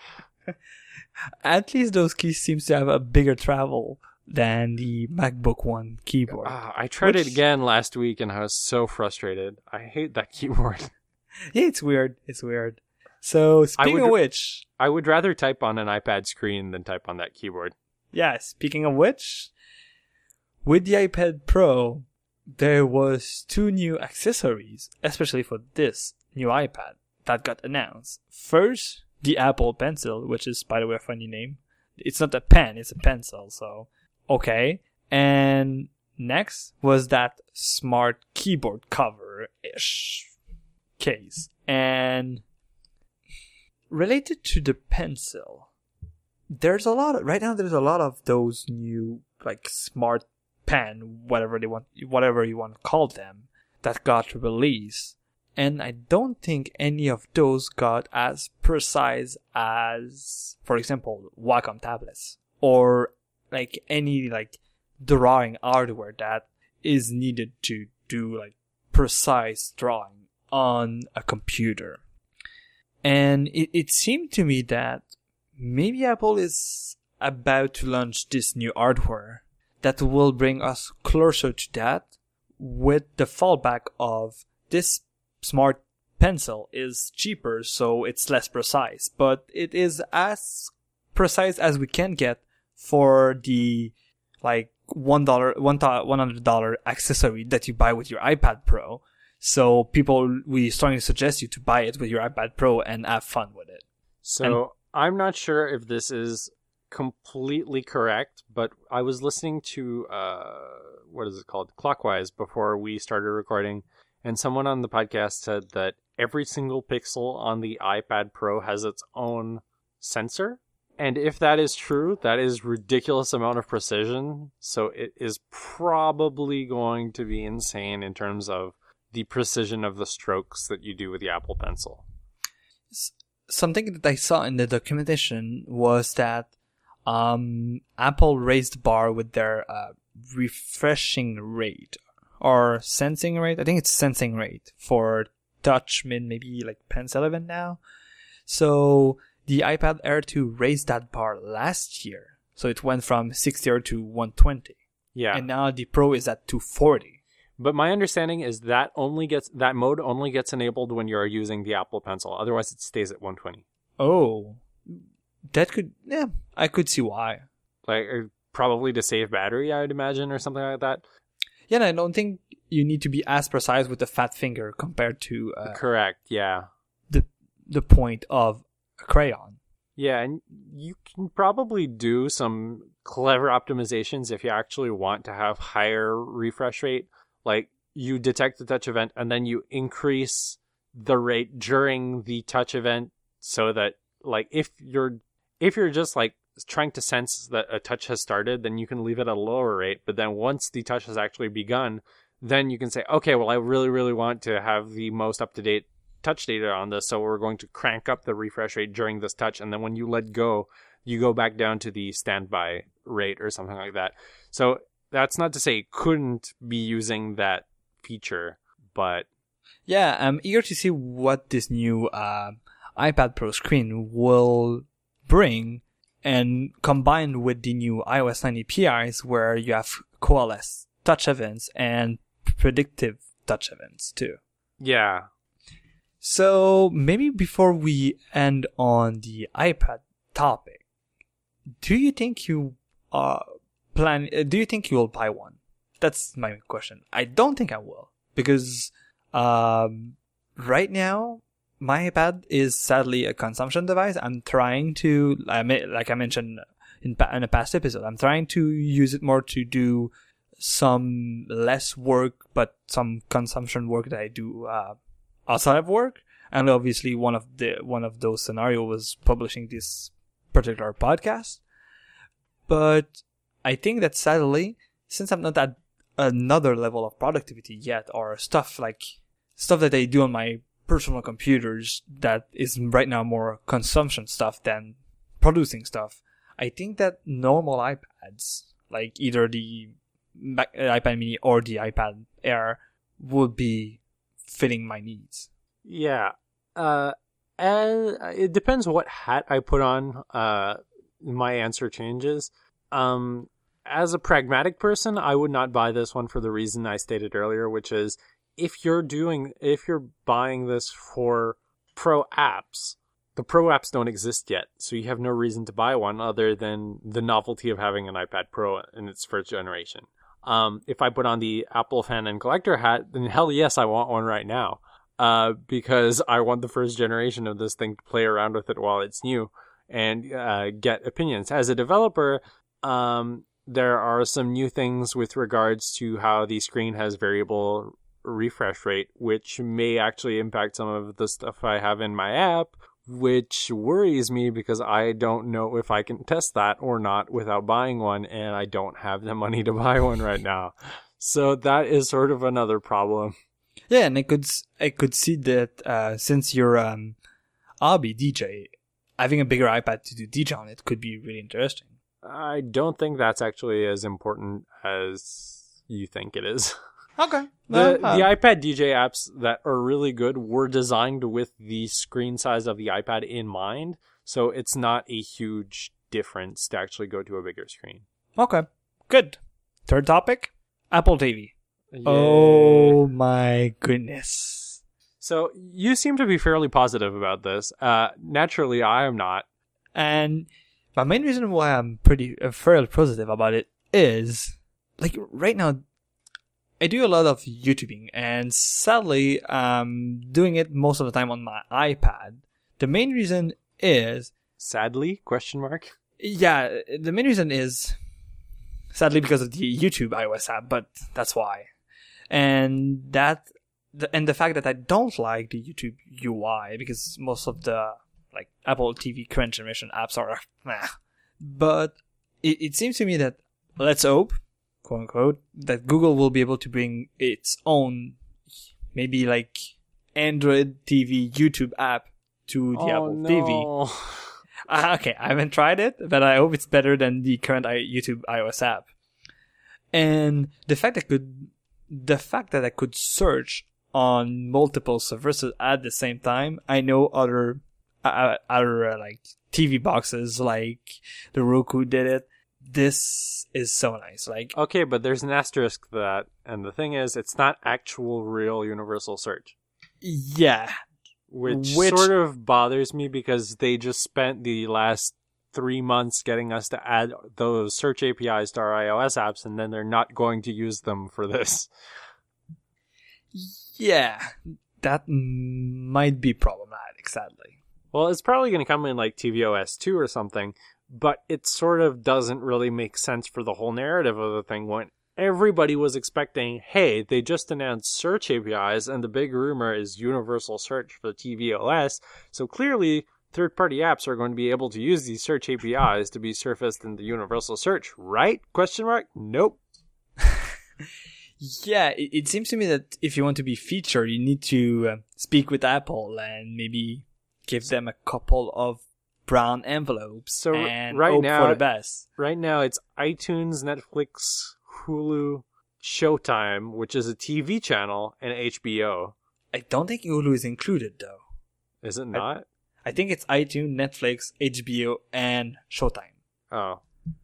At least those keys seems to have a bigger travel than the MacBook One keyboard. Ah, I tried Which- it again last week and I was so frustrated. I hate that keyboard. Yeah, it's weird. It's weird. So speaking would- of which, I would rather type on an iPad screen than type on that keyboard. yeah, speaking of which, with the iPad Pro, there was two new accessories, especially for this new iPad, that got announced. First, the Apple Pencil, which is, by the way, a funny name. It's not a pen, it's a pencil, so okay. And next was that smart keyboard cover-ish case. And related to the pencil, there's a lot of, right now there's a lot of those new like smart pen, whatever they want, whatever you want to call them, that got released. And I don't think any of those got as precise as, for example, Wacom tablets or like any like drawing hardware that is needed to do like precise drawing on a computer. And it, it seemed to me that maybe Apple is about to launch this new hardware that will bring us closer to that, with the fallback of this smart pencil is cheaper, so it's less precise, but it is as precise as we can get for the like one dollar, one one hundred dollar accessory that you buy with your iPad Pro. So people, we strongly suggest you to buy it with your iPad Pro and have fun with it. So And- I'm not sure if this is completely correct, but I was listening to, uh, what is it called? Clockwise before we started recording. And someone on the podcast said that every single pixel on the iPad Pro has its own sensor. And if that is true, that is ridiculous amount of precision. So it is probably going to be insane in terms of the precision of the strokes that you do with the Apple Pencil. Something that I saw in the documentation was that um, Apple raised the bar with their uh, refreshing rate or sensing rate. I think it's sensing rate for Touch Mid, maybe like Pencil even now. So the iPad Air two raised that bar last year. So it went from sixty to one twenty. Yeah. And now the Pro is at two forty. But my understanding is that only gets that mode only gets enabled when you're using the Apple Pencil. Otherwise, it stays at one twenty. Oh, that could, yeah, I could see why. Like uh, probably to save battery, I would imagine, or something like that. Yeah, and I don't think you need to be as precise with the fat finger compared to uh, Correct, yeah. the the point of a crayon. Yeah, and you can probably do some clever optimizations if you actually want to have higher refresh rate. Like, you detect the touch event and then you increase the rate during the touch event so that, like, if you're if you're just, like, trying to sense that a touch has started, then you can leave it at a lower rate. But then once the touch has actually begun, then you can say, okay, well, I really, really want to have the most up-to-date touch data on this, so we're going to crank up the refresh rate during this touch, and then when you let go, you go back down to the standby rate or something like that. So that's not to say you couldn't be using that feature, but Yeah, I'm eager to see what this new uh, iPad Pro screen will bring, and combined with the new iOS nine A P Is, where you have coalesced touch events and predictive touch events too. yeah. So maybe before we end on the iPad topic, do you think you uh plan? uh, Do you think you will buy one? That's my question. I don't think I will, because um right now my iPad is sadly a consumption device. I'm trying to, I mean, like I mentioned in pa- in a past episode, I'm trying to use it more to do some less work, but some consumption work that I do uh, outside of work. And obviously, one of the one of those scenarios was publishing this particular podcast. But I think that sadly, since I'm not at another level of productivity yet, or stuff like stuff that I do on my personal computers that is right now more consumption stuff than producing stuff, I think that normal iPads, like either the Mac- iPad mini or the iPad Air, would be fitting my needs. Yeah. Uh, and it depends what hat I put on. Uh, my answer changes. Um, as a pragmatic person, I would not buy this one for the reason I stated earlier, which is if you're doing, if you're buying this for pro apps, the pro apps don't exist yet, so you have no reason to buy one other than the novelty of having an iPad Pro in its first generation. Um, if I put on the Apple fan and collector hat, then hell yes, I want one right now. Uh, because I want the first generation of this thing to play around with it while it's new and uh, get opinions. As a developer, um, there are some new things with regards to how the screen has variable refresh rate, which may actually impact some of the stuff I have in my app, which worries me because I don't know if I can test that or not without buying one, and I don't have the money to buy one right now. So that is sort of another problem. Yeah, and I could I could see that uh, since you're um, hobby D J, having a bigger iPad to do D J on it could be really interesting. I don't think that's actually as important as you think it is. Okay. The, Well, uh, the iPad D J apps that are really good were designed with the screen size of the iPad in mind, so it's not a huge difference to actually go to a bigger screen. Okay. Good. Third topic, Apple T V. Yay. Oh my goodness. So you seem to be fairly positive about this. Uh, naturally, I am not. And my main reason why I'm pretty uh, fairly positive about it is, like, right now, I do a lot of YouTubing, and sadly, I'm doing it most of the time on my iPad. The main reason is, Sadly? Question mark. yeah, the main reason is, sadly, because of the YouTube iOS app, but that's why. And that, the, and the fact that I don't like the YouTube U I, because most of the, like, Apple T V current generation apps are, meh. But it, it seems to me that, let's hope, quote unquote, that Google will be able to bring its own, maybe like, Android T V YouTube app to the oh, Apple no. T V. Uh, okay, I haven't tried it, but I hope it's better than the current I- YouTube iOS app. And the fact that I could, the fact that I could search on multiple services at the same time, I know other, uh, other uh, like T V boxes like the Roku did it. This is so nice. Like, Okay, but there's an asterisk to that, and the thing is, it's not actual real universal search. yeah, Which, Which- sort of bothers me because they just spent the last three months getting us to add those search A P Is to our iOS apps, and then they're not going to use them for this. Yeah, that might be problematic, sadly. Well, it's probably going to come in like tvOS two or something, but it sort of doesn't really make sense for the whole narrative of the thing when everybody was expecting, hey, they just announced search A P Is, and the big rumor is universal search for tvOS, so clearly third-party apps are going to be able to use these search A P Is to be surfaced in the universal search, right? Question mark? Nope. Yeah, it, it seems to me that if you want to be featured, you need to uh, speak with Apple and maybe give them a couple of brown envelopes so and right hope now, for the best. Right now, it's iTunes, Netflix, Hulu, Showtime, which is a T V channel, and H B O. I don't think Hulu is included, though. Is it not? I, I think it's iTunes, Netflix, H B O, and Showtime. Oh.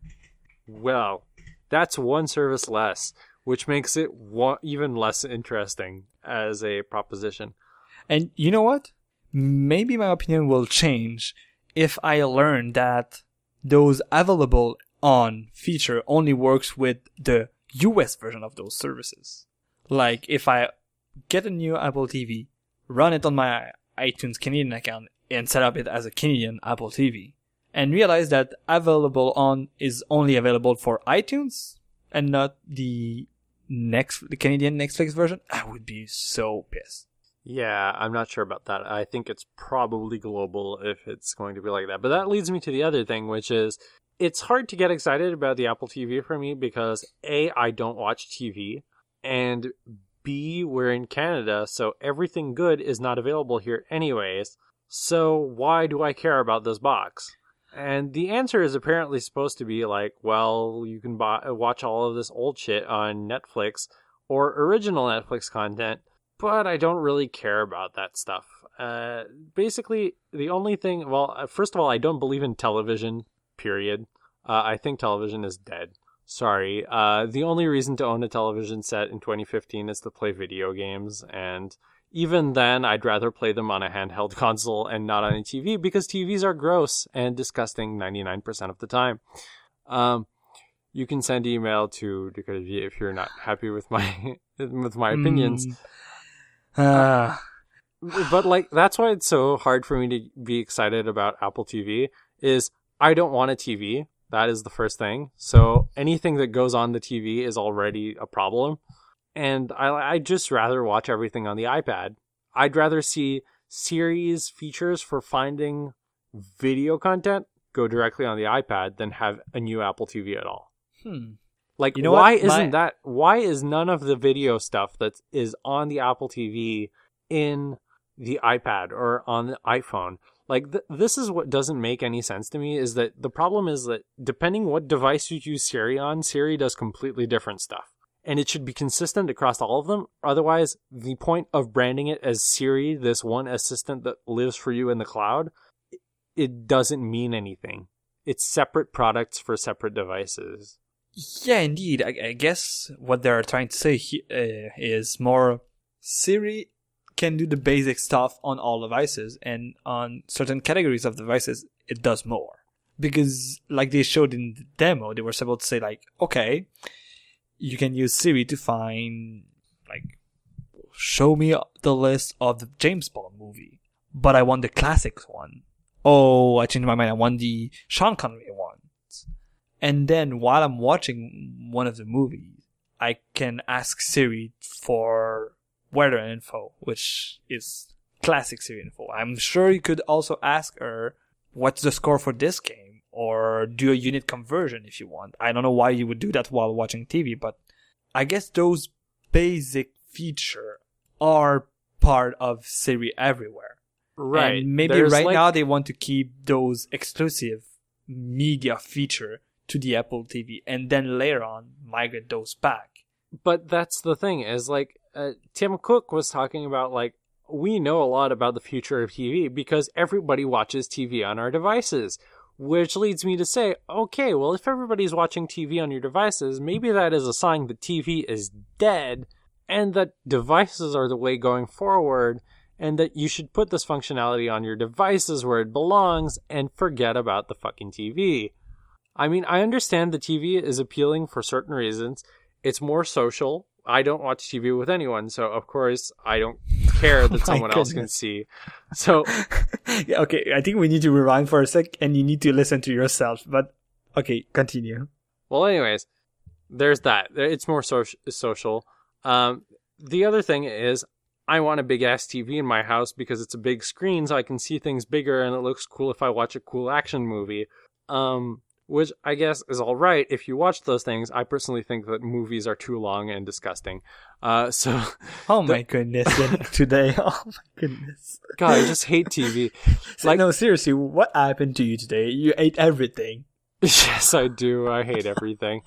Well, that's one service less, which makes it one, even less interesting as a proposition. And you know what? Maybe my opinion will change if I learn that those available on feature only works with the U S version of those services. Like if I get a new Apple T V, run it on my iTunes Canadian account and set up it as a Canadian Apple T V, and realize that available on is only available for iTunes and not the next the Canadian Netflix version, I would be so pissed. Yeah, I'm not sure about that. I think it's probably global if it's going to be like that. But that leads me to the other thing, which is it's hard to get excited about the Apple T V for me because A, I don't watch T V, and B, we're in Canada, so everything good is not available here anyways. So why do I care about this box? And the answer is apparently supposed to be like, well, you can buy, watch all of this old shit on Netflix or original Netflix content, but I don't really care about that stuff. Uh, basically, the only thing, well, first of all, I don't believe in television, period. Uh, I think television is dead. Sorry. Uh, the only reason to own a television set in twenty fifteen is to play video games, and even then, I'd rather play them on a handheld console and not on a T V because T Vs are gross and disgusting ninety-nine percent of the time. Um, you can send email to Dakota V if you're not happy with my with my opinions. Mm. Uh, but like that's why it's so hard for me to be excited about Apple T V is I don't want a T V. That is the first thing. So anything that goes on the T V is already a problem. And I I just rather watch everything on the iPad. I'd rather see Siri's features for finding video content go directly on the iPad than have a new Apple T V at all. hmm. Like, You know why what? isn't My- that? Why is none of the video stuff that is on the Apple T V in the iPad or on the iPhone? Like, th- this is what doesn't make any sense to me. Is that the problem is that depending what device you use Siri on, Siri does completely different stuff, and it should be consistent across all of them. Otherwise, the point of branding it as Siri, this one assistant that lives for you in the cloud, it doesn't mean anything. It's separate products for separate devices. Yeah, indeed. I, I guess what they're trying to say he, uh, is more Siri can do the basic stuff on all devices, and on certain categories of devices, it does more. Because, like they showed in the demo, they were able to say, like, okay, you can use Siri to find, like, show me the list of the James Bond movie, but I want the classics one. Oh, I changed my mind. I want the Sean Connery one. And then while I'm watching one of the movies, I can ask Siri for weather info, which is classic Siri info. I'm sure you could also ask her, what's the score for this game? Or do a unit conversion if you want. I don't know why you would do that while watching T V, but I guess those basic features are part of Siri everywhere. Right. And maybe There's right like- now they want to keep those exclusive media feature to the Apple T V and then later on migrate those back. But that's the thing is like uh, Tim Cook was talking about like we know a lot about the future of T V because everybody watches T V on our devices, which leads me to say, okay, well if everybody's watching T V on your devices, maybe that is a sign that T V is dead and that devices are the way going forward and that you should put this functionality on your devices where it belongs and forget about the fucking T V. I mean, I understand the T V is appealing for certain reasons. It's more social. I don't watch T V with anyone, so of course I don't care that Oh someone else can see. So, yeah, okay, I think we need to rewind for a sec, and you need to listen to yourself. But okay, continue. well, anyways, there's that. It's more so- social. Um, the other thing is, I want a big ass T V in my house because it's a big screen, so I can see things bigger, and it looks cool if I watch a cool action movie. Um, which I guess is all right if you watch those things. I personally think that movies are too long and disgusting. Uh, so, Oh my goodness, today. Oh my goodness. God, I just hate T V. So, Like- no, seriously, what happened to you today? You ate everything. Yes, I do. I hate everything.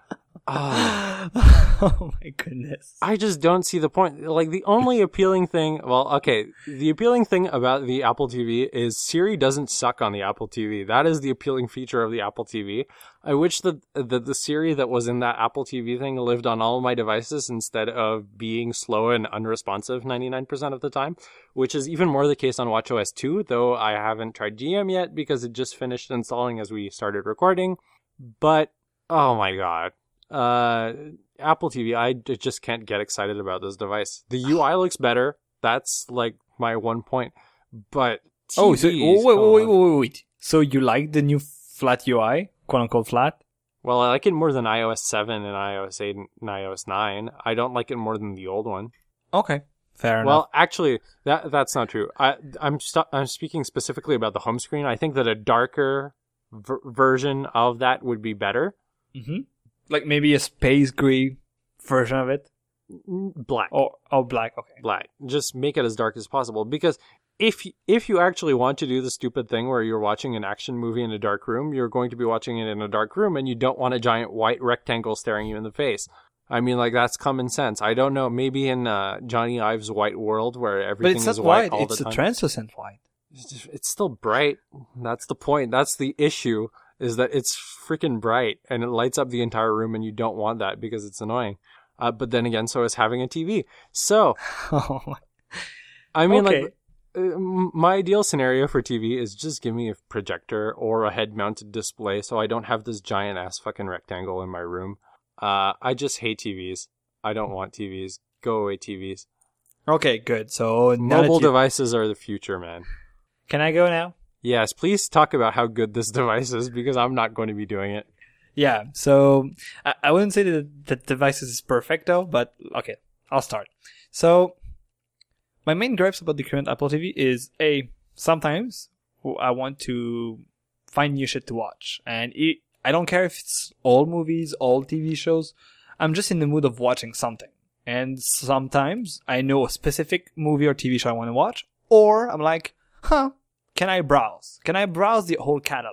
Ah. Oh my goodness. I just don't see the point. Like, the only appealing thing, well, okay, the appealing thing about the Apple T V is Siri doesn't suck on the Apple T V. That is the appealing feature of the Apple T V. I wish that the, the Siri that was in that Apple T V thing lived on all of my devices instead of being slow and unresponsive ninety-nine percent of the time, which is even more the case on watchOS two, though I haven't tried G M yet because it just finished installing as we started recording. But, oh my god. Uh, Apple T V, I d- just can't get excited about this device. The U I looks better. That's like my one point. But T Vs, Oh, so, oh, wait, come wait, on. wait, wait, wait. So you like the new flat U I, quote unquote flat? Well, I like it more than iOS seven and iOS eight and iOS nine. I don't like it more than the old one. Okay, fair enough. Well, actually, that that's not true. I I'm stu- I'm speaking specifically about the home screen. I think that a darker ver- version of that would be better. Mm-hmm. Like maybe a space gray version of it, Black. or oh, black. Okay. black. Just make it as dark as possible, because if if you actually want to do the stupid thing where you're watching an action movie in a dark room, you're going to be watching it in a dark room, and you don't want a giant white rectangle staring you in the face. I mean, like, that's common sense. I don't know, maybe in uh, Johnny Ive's white world where But everything it's is not white white. all It's the a time. translucent white. It's, just- it's still bright. That's the point. That's the issue, is that it's freaking bright and it lights up the entire room, and you don't want that because it's annoying. Uh, but then again, so is having a T V. So, Oh my. I mean, Okay. like, uh, m- my ideal scenario for T V is just give me a projector or a head-mounted display so I don't have this giant-ass fucking rectangle in my room. Uh, I just hate T Vs. I don't want T Vs. Go away, T Vs. Okay, good. So now that Mobile you- devices are the future, man. Can I go now? Yes, please talk about how good this device is, because I'm not going to be doing it. Yeah. So I, I wouldn't say that the device is perfect though, but okay, I'll start. So my main gripes about the current Apple T V is a sometimes I want to find new shit to watch, and it, I don't care if it's all movies, all T V shows. I'm just in the mood of watching something, and sometimes I know a specific movie or T V show I want to watch, or I'm like, huh, can I browse? Can I browse the whole catalog?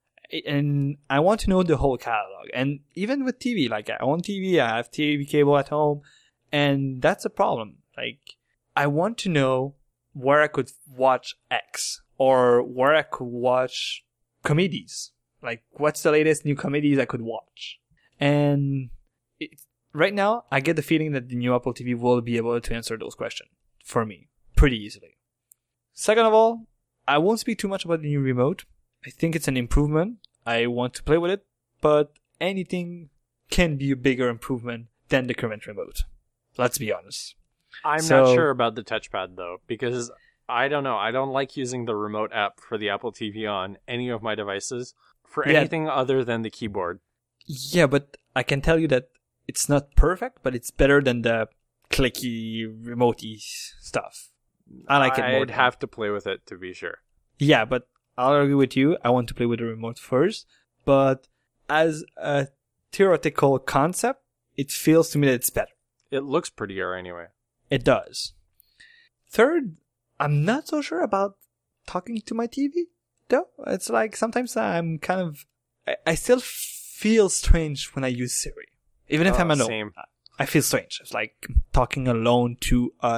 And I want to know the whole catalog. And even with T V, like I own T V, I have T V cable at home, and that's a problem. Like, I want to know where I could watch X, or where I could watch comedies. Like, what's the latest new comedies I could watch? And it, right now, I get the feeling that the new Apple T V will be able to answer those questions for me pretty easily. Second of all, I won't speak too much about the new remote. I think it's an improvement. I want to play with it, but anything can be a bigger improvement than the current remote. Let's be honest. I'm So- not sure about the touchpad, though, because I don't know. I don't like using the remote app for the Apple T V on any of my devices for Yeah. anything other than the keyboard. Yeah, but I can tell you that it's not perfect, but it's better than the clicky, remotey stuff. I like it more. I'd than- have to play with it to be sure. Yeah, but I'll agree with you. I want to play with the remote first. But as a theoretical concept, it feels to me that it's better. It looks prettier anyway. It does. Third, I'm not so sure about talking to my T V, though. It's like sometimes I'm kind of... I, I still feel strange when I use Siri. Even if Oh, I'm alone. same. I feel strange. It's like talking alone to a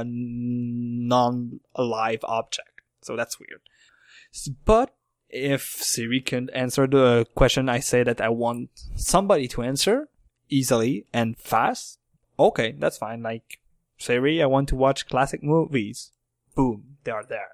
non-alive object. So that's weird. S- But if Siri can answer the question I say that I want somebody to answer easily and fast, okay, that's fine. Like, Siri, I want to watch classic movies. Boom, they are there.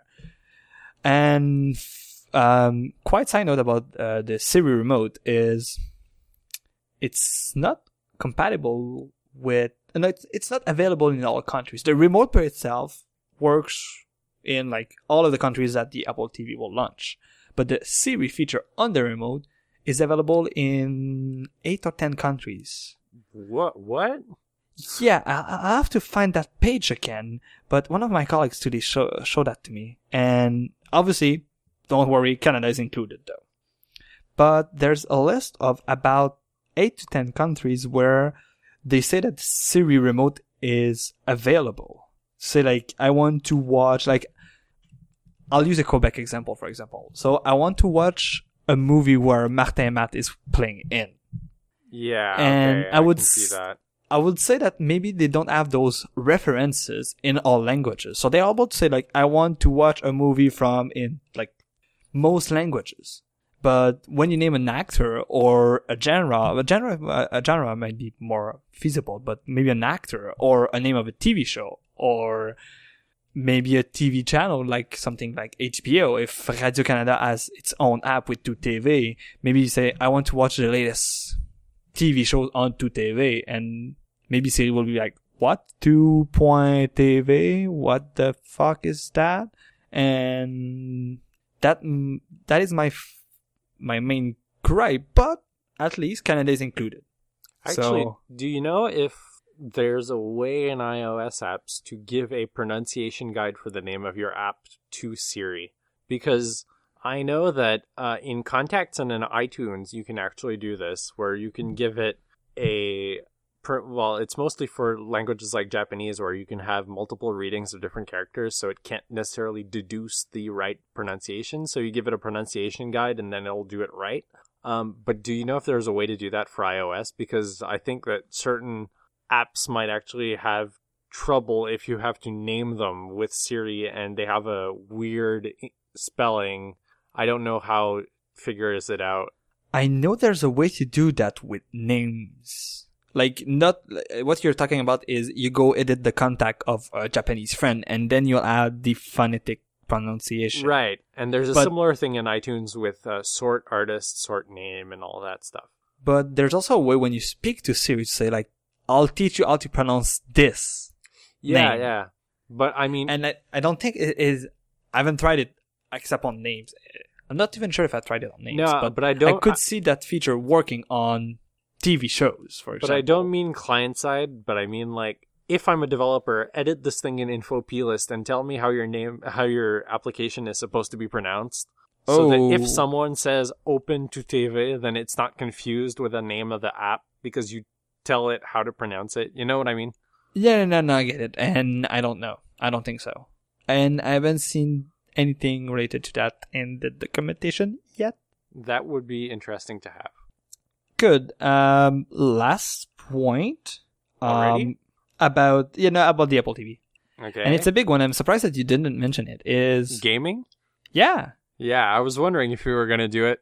And um, quite side note about uh, the Siri remote is it's not compatible with and it's, it's not available in all countries. The remote per itself works in like all of the countries that the Apple T V will launch. But the Siri feature on the remote is available in eight or ten countries. What? What? Yeah, I, I have to find that page again. But one of my colleagues today show, showed that to me. And obviously, don't worry, Canada is included though. But there's a list of about eight to ten countries where they say that Siri remote is available. Say like, I want to watch, like, I'll use a Quebec example, for example. So I want to watch a movie where Martin Matt is playing in. Yeah, and okay, I would I can see that. I would say that maybe they don't have those references in all languages. So they're able to say like, I want to watch a movie from in like most languages. But when you name an actor or a genre, a genre, a genre might be more feasible, but maybe an actor or a name of a T V show or maybe a T V channel like something like H B O. If Radio-Canada has its own app with two T V, maybe you say, I want to watch the latest T V shows on two T V, and maybe Siri will be like, what? two point T V? What the fuck is that? And that, that is my, my main gripe, but at least Canada is included. Actually, so, do you know if there's a way in iOS apps to give a pronunciation guide for the name of your app to Siri? Because I know that uh, in Contacts and in iTunes, you can actually do this, where you can give it a... Per, well, it's mostly for languages like Japanese, where you can have multiple readings of different characters, so it can't necessarily deduce the right pronunciation. So you give it a pronunciation guide, and then it'll do it right. Um, but do you know if there's a way to do that for iOS? Because I think that certain apps might actually have trouble if you have to name them with Siri, and they have a weird spelling. I don't know how it figures it out. I know there's a way to do that with names. Like, not, what you're talking about is you go edit the contact of a Japanese friend and then you'll add the phonetic pronunciation. Right. And there's a but, similar thing in iTunes with uh, sort artist, sort name, and all that stuff. But there's also a way when you speak to Siri to say, like, I'll teach you how to pronounce this. Yeah, name. yeah. But I mean. And I, I don't think it is, I haven't tried it except on names. I'm not even sure if I tried it on names. No, but, but I don't. I could I, see that feature working on T V shows, for example. But I don't mean client side, but I mean like, if I'm a developer, edit this thing in Info plist and tell me how your name, how your application is supposed to be pronounced. So oh. that if someone says open to T V, then it's not confused with the name of the app because you tell it how to pronounce it. You know what I mean? Yeah, no, no, I get it. And I don't know. I don't think so. And I haven't seen anything related to that in the documentation yet. That would be interesting to have. Good. Um, last point. Already? Um, about, you know, about the Apple T V. Okay. And it's a big one. I'm surprised that you didn't mention it. Is gaming? Yeah. Yeah, I was wondering if you were going to do it.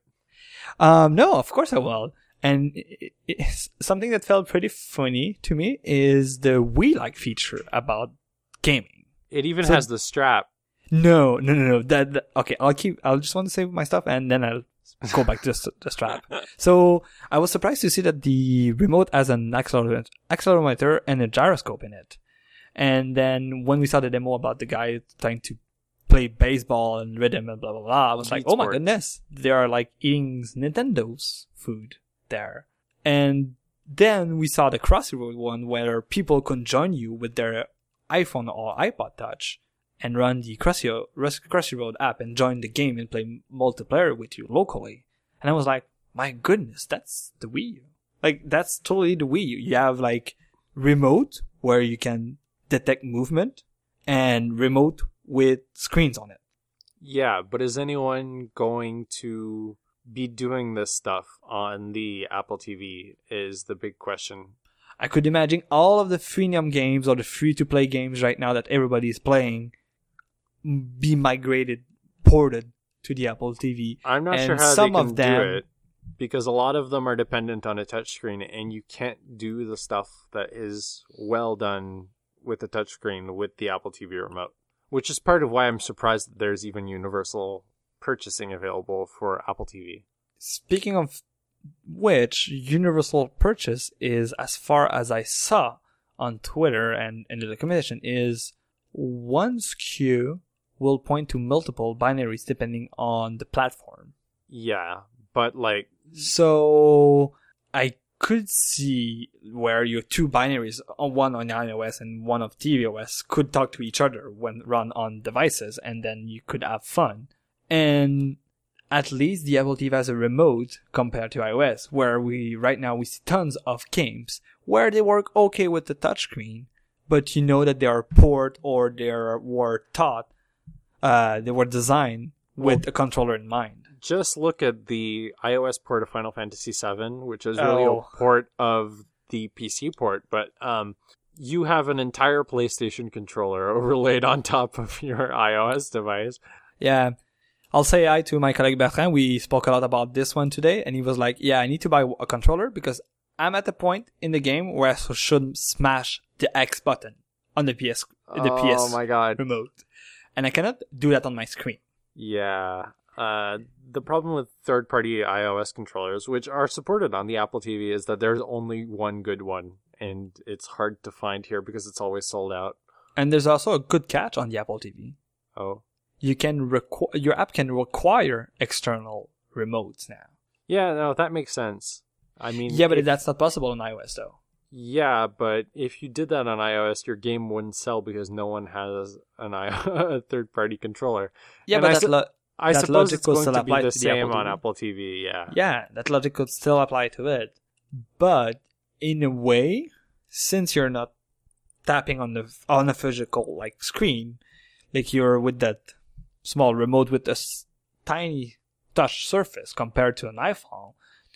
Um, no, of course I will. And it, it, something that felt pretty funny to me is the Wii-like feature about gaming. It even so, has the strap. No, no, no, no. That, that okay. I'll keep. I'll just want to save my stuff, and then I'll go back to the, the strap. So I was surprised to see that the remote has an accelerometer, accelerometer and a gyroscope in it. And then when we saw the demo about the guy trying to play baseball and rhythm and blah blah blah, I was like, oh my goodness, they are like eating Nintendo's food there. And then we saw the Crossy Road one where people can join you with their iPhone or iPod Touch and run the Crossy, Crossy Road app and join the game and play multiplayer with you locally. And I was like, my goodness, that's the Wii U. Like, that's totally the Wii U. You have like remote where you can detect movement and remote with screens on it. Yeah, but is anyone going to be doing this stuff on the Apple T V is the big question. I could imagine all of the freemium games or the free-to-play games right now that everybody is playing be migrated, ported to the Apple T V. I'm not and sure how some they can of them, do it because a lot of them are dependent on a touchscreen, and you can't do the stuff that is well done with the touchscreen with the Apple T V remote, which is part of why I'm surprised that there's even universal purchasing available for Apple T V. Speaking of which, universal purchase is, as far as I saw on Twitter and in the documentation is one S K U will point to multiple binaries depending on the platform. Yeah, but like... So I could see where your two binaries, one on iOS and one of tvOS, could talk to each other when run on devices, and then you could have fun. And at least the Apple T V has a remote compared to iOS, where we right now we see tons of games where they work okay with the touchscreen, but you know that they are port or they were taught, uh, they were designed with a controller in mind. Just look at the iOS port of Final Fantasy seven, which is really Oh. a port of the P C port, but um, you have an entire PlayStation controller overlaid on top of your iOS device. Yeah. I'll say hi to my colleague Bertrand. We spoke a lot about this one today, and he was like, yeah, I need to buy a controller because I'm at the point in the game where I should smash the X button on the P S, the oh P S my god. remote. And I cannot do that on my screen. Yeah. Uh, the problem with third-party iOS controllers, which are supported on the Apple T V, is that there's only one good one, and it's hard to find here because it's always sold out. And there's also a good catch on the Apple T V. Oh. You can requ- your app can require external remotes now. Yeah, no, that makes sense. I mean... Yeah, but if, that's not possible on iOS, though. Yeah, but if you did that on iOS, your game wouldn't sell because no one has an I- a third-party controller. Yeah, And but I that, su- lo- I that suppose logic it's could going still to be apply the to the same Apple on T V. Apple T V, yeah. Yeah, that logic could still apply to it. But in a way, since you're not tapping on the on a physical like screen, like you're with that small remote with a s- tiny touch surface compared to an iPhone,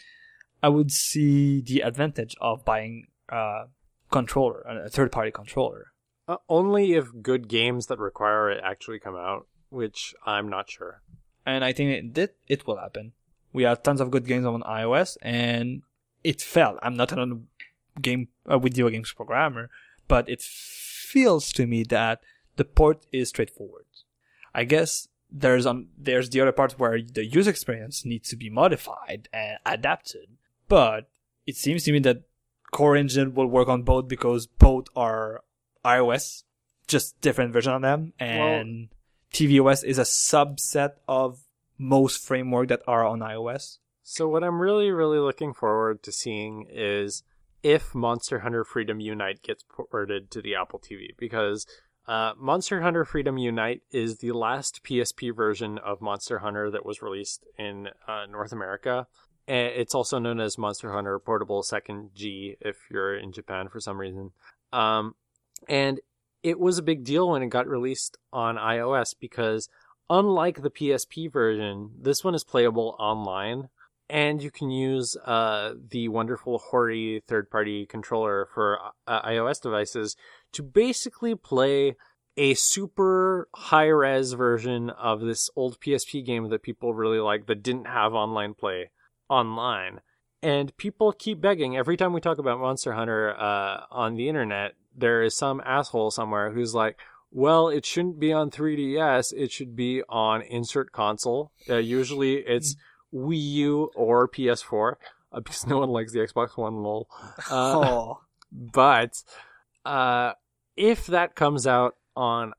I would see the advantage of buying a controller, a third-party controller. Uh, only if good games that require it actually come out, which I'm not sure. And I think it did, it will happen. We have tons of good games on iOS, and it felt. I'm not a game a video games programmer, but it feels to me that the port is straightforward. I guess there's on there's the other part where the user experience needs to be modified and adapted. But it seems to me that Core Engine will work on both because both are iOS, just different version of them, and well, tvOS is a subset of most framework that are on iOS. So what I'm really, really looking forward to seeing is if Monster Hunter Freedom Unite gets ported to the Apple T V, because uh, Monster Hunter Freedom Unite is the last P S P version of Monster Hunter that was released in uh, North America. And it's also known as Monster Hunter Portable Second G if you're in Japan for some reason. Um, and it was a big deal when it got released on iOS because unlike the P S P version, this one is playable online. And you can use uh, the wonderful Hori third-party controller for uh, iOS devices to basically play a super high-res version of this old P S P game that people really like that didn't have online play online. And people keep begging. Every time we talk about Monster Hunter uh, on the internet, there is some asshole somewhere who's like, well, it shouldn't be on three D S. It should be on insert console. Uh, usually it's Wii U or P S four, uh, because no one likes the Xbox One, lol. Uh, oh. But uh, if that comes out on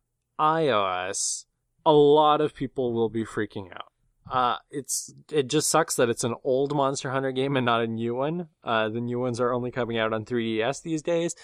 iOS, a lot of people will be freaking out. Uh, it's it just sucks that it's an old Monster Hunter game and not a new one. Uh, the new ones are only coming out on three D S these days.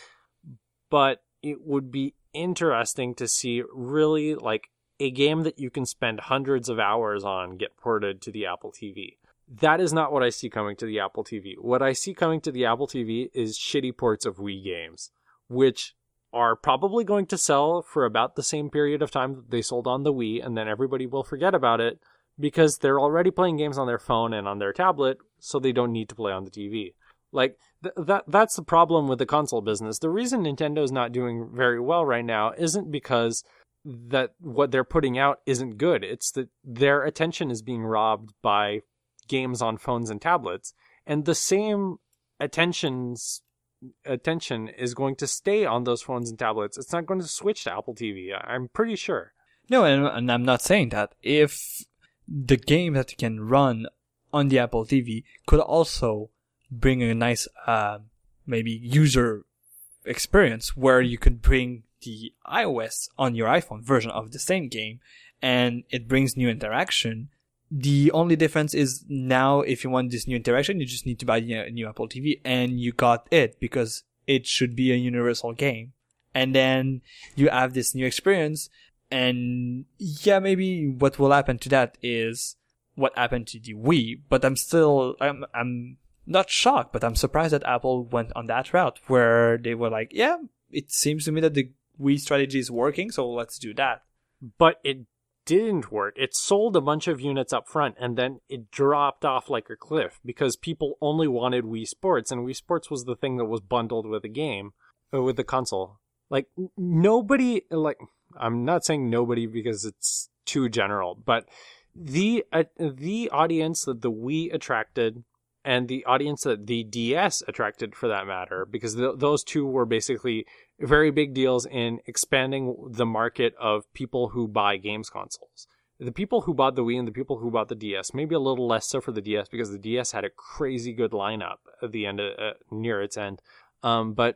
But it would be interesting to see really like a game that you can spend hundreds of hours on get ported to the Apple T V. That is not what I see coming to the Apple T V. What I see coming to the Apple T V is shitty ports of Wii games, which are probably going to sell for about the same period of time that they sold on the Wii, and then everybody will forget about it because they're already playing games on their phone and on their tablet, so they don't need to play on the T V. Like, th- that that's the problem with the console business. The reason Nintendo's not doing very well right now isn't because that what they're putting out isn't good. It's that their attention is being robbed by games on phones and tablets, and the same attention's attention is going to stay on those phones and tablets. It's not going to switch to Apple T V. I'm pretty sure. No, and, and I'm not saying that. If the game that you can run on the Apple T V could also bring a nice, uh, maybe user experience where you could bring the iOS on your iPhone version of the same game, and it brings new interaction. The only difference is now, if you want this new interaction, you just need to buy a new Apple T V, and you got it because it should be a universal game. And then you have this new experience, and yeah, maybe what will happen to that is what happened to the Wii. But I'm still, I'm, I'm not shocked, but I'm surprised that Apple went on that route where they were like, yeah, it seems to me that the Wii strategy is working, so let's do that. But it didn't work. It sold a bunch of units up front, and then it dropped off like a cliff because people only wanted Wii Sports, and Wii Sports was the thing that was bundled with the game, uh, with the console. Like, nobody, like, I'm not saying nobody because it's too general, but the uh, the audience that the Wii attracted, and the audience that the D S attracted, for that matter, because th- those two were basically very big deals in expanding the market of people who buy games consoles. The people who bought the Wii and the people who bought the D S, maybe a little less so for the D S because the D S had a crazy good lineup at the end, of, uh, near its end. Um, but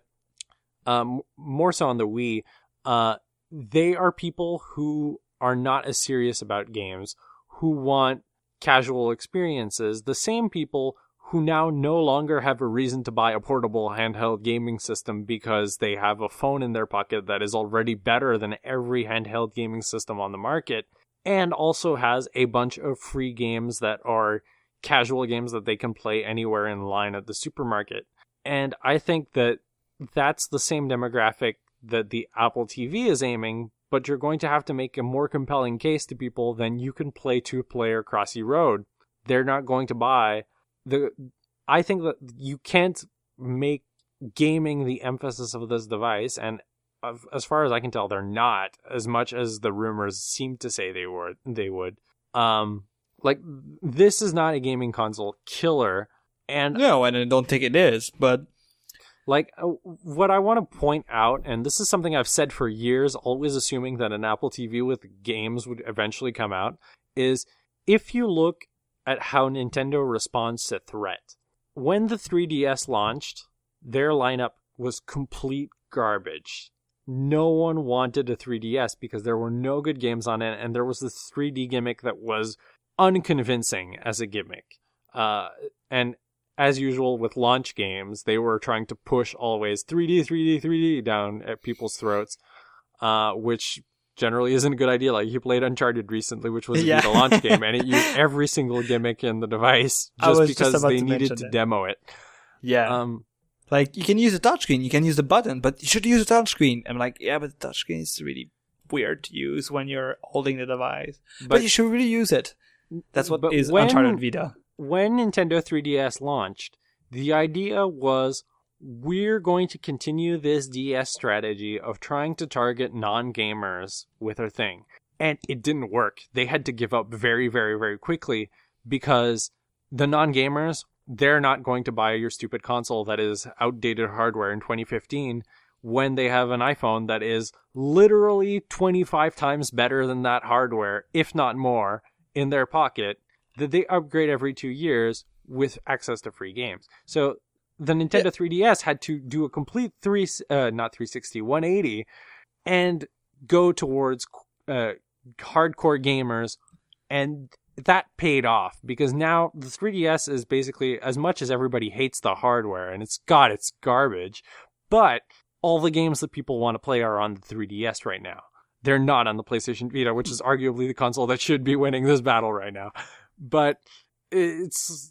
um, more so on the Wii, uh, they are people who are not as serious about games, who want casual experiences. The same people who now no longer have a reason to buy a portable handheld gaming system because they have a phone in their pocket that is already better than every handheld gaming system on the market, and also has a bunch of free games that are casual games that they can play anywhere in line at the supermarket. And I think that that's the same demographic that the Apple T V is aiming, but you're going to have to make a more compelling case to people than you can play two-player Crossy Road. They're not going to buy The I think that you can't make gaming the emphasis of this device, and as far as I can tell, they're not, as much as the rumors seem to say they were. They would. Um, like, this is not a gaming console killer, and no, and I don't think it is. But like, what I want to point out, and this is something I've said for years, always assuming that an Apple T V with games would eventually come out, is if you look at how Nintendo responds to threat. When the three D S launched, their lineup was complete garbage. No one wanted a three D S because there were no good games on it, and there was this three D gimmick that was unconvincing as a gimmick. Uh, and as usual with launch games, they were trying to push always three D, three D, three D down at people's throats, uh, which generally isn't a good idea. Like, you played Uncharted recently, which was yeah. a launch game, and it used every single gimmick in the device just because just they to needed to it. demo it. Yeah. Um, like, you can use a touchscreen, you can use the button, but you should use a touchscreen. I'm like, yeah, but the touchscreen is really weird to use when you're holding the device. But, but you should really use it. That's what is when, Uncharted Vita. When Nintendo three D S launched, the idea was, we're going to continue this D S strategy of trying to target non-gamers with our thing. And it didn't work. They had to give up very, very, very quickly because the non-gamers, they're not going to buy your stupid console that is outdated hardware in twenty fifteen when they have an iPhone that is literally twenty-five times better than that hardware, if not more, in their pocket, that they upgrade every two years with access to free games. So the Nintendo yeah. three D S had to do a complete three, uh, not three sixty, one eighty, and go towards uh, hardcore gamers, and that paid off because now the three D S is basically, as much as everybody hates the hardware, and it's God, it's garbage, but all the games that people want to play are on the three D S right now. They're not on the PlayStation Vita, which is arguably the console that should be winning this battle right now. But it's...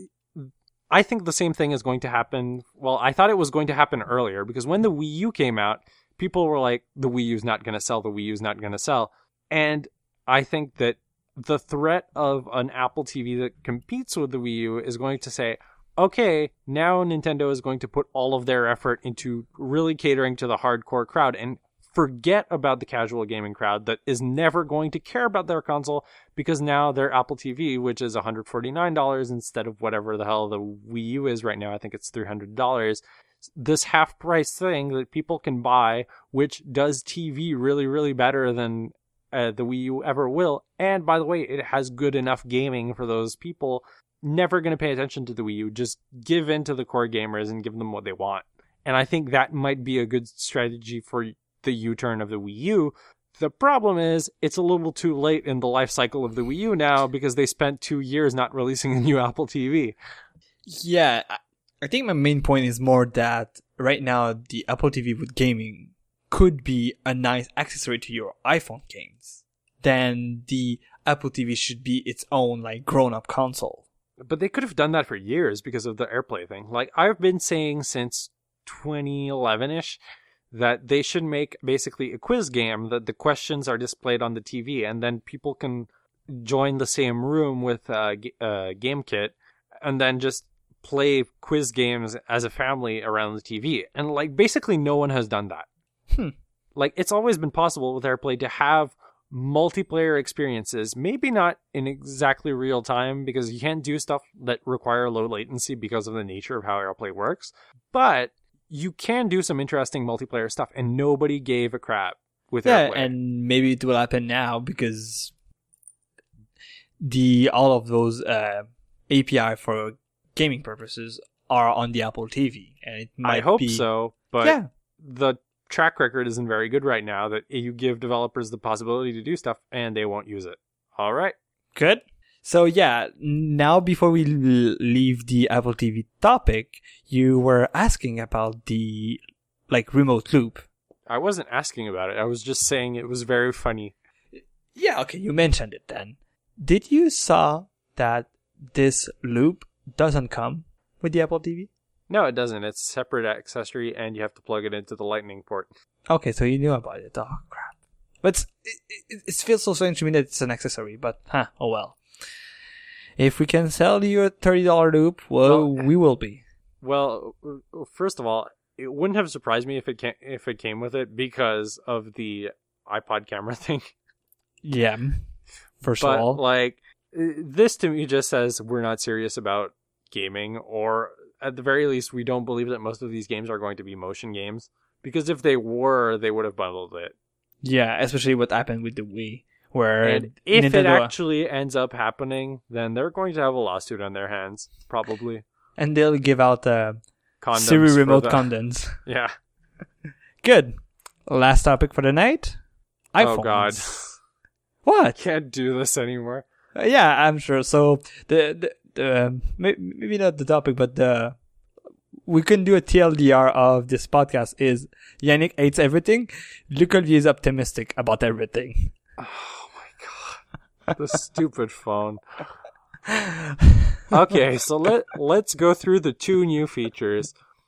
I think the same thing is going to happen. Well, I thought it was going to happen earlier because when the Wii U came out, people were like, the Wii U's not going to sell, the Wii U's not going to sell. And I think that the threat of an Apple T V that competes with the Wii U is going to say, okay, now Nintendo is going to put all of their effort into really catering to the hardcore crowd and forget about the casual gaming crowd that is never going to care about their console because now their Apple T V, which is one hundred forty-nine dollars instead of whatever the hell the Wii U is right now, I think it's three hundred dollars, this half-price thing that people can buy, which does T V really, really better than uh, the Wii U ever will. And by the way, it has good enough gaming for those people never going to pay attention to the Wii U. Just give in to the core gamers and give them what they want. And I think that might be a good strategy for the U-turn of the Wii U. The problem is it's a little too late in the life cycle of the Wii U now because they spent two years not releasing a new Apple T V. Yeah, I think my main point is more that right now the Apple T V with gaming could be a nice accessory to your iPhone games. Then the Apple T V should be its own like grown-up console. But they could have done that for years because of the AirPlay thing. Like I've been saying since twenty eleven-ish that they should make basically a quiz game that the questions are displayed on the T V and then people can join the same room with a, a game kit and then just play quiz games as a family around the T V. And like basically no one has done that. Hmm. Like it's always been possible with AirPlay to have multiplayer experiences, maybe not in exactly real time because you can't do stuff that require low latency because of the nature of how AirPlay works, but you can do some interesting multiplayer stuff, and nobody gave a crap with yeah, AirPlay. And maybe it will happen now because the all of those uh, A P I for gaming purposes are on the Apple T V, and it might I hope be... so, but yeah. the track record isn't very good right now that you give developers the possibility to do stuff and they won't use it. All right. Good. So yeah, now before we l- leave the Apple T V topic, you were asking about the like remote loop. I wasn't asking about it. I was just saying it was very funny. Yeah, okay, you mentioned it then. Did you saw that this loop doesn't come with the Apple T V? No, it doesn't. It's a separate accessory and you have to plug it into the Lightning port. Okay, so you knew about it. Oh, crap. But it's, it, it, it feels so strange to me that it's an accessory, but huh, oh well. If we can sell you a thirty dollars loop, well, well, we will be. Well, first of all, it wouldn't have surprised me if it came, if it came with it because of the iPod camera thing. Yeah, first but, of all. like, this to me just says we're not serious about gaming, or at the very least, we don't believe that most of these games are going to be motion games. Because if they were, they would have bundled it. Yeah, especially what happened with the Wii. Where and if Nintendo... it actually ends up happening, then they're going to have a lawsuit on their hands, probably. And they'll give out uh, condoms Siri remote the... condoms. Yeah. Good. Last topic for the night. iPhones. Oh, God. What? I can't do this anymore. Uh, yeah, I'm sure. So, the, the, the maybe not the topic, but the... we can do a T L D R of this podcast is Yannick hates everything. Luc Olivier is optimistic about everything. Oh my god. The stupid phone. Okay, so let, let's go through the two new features.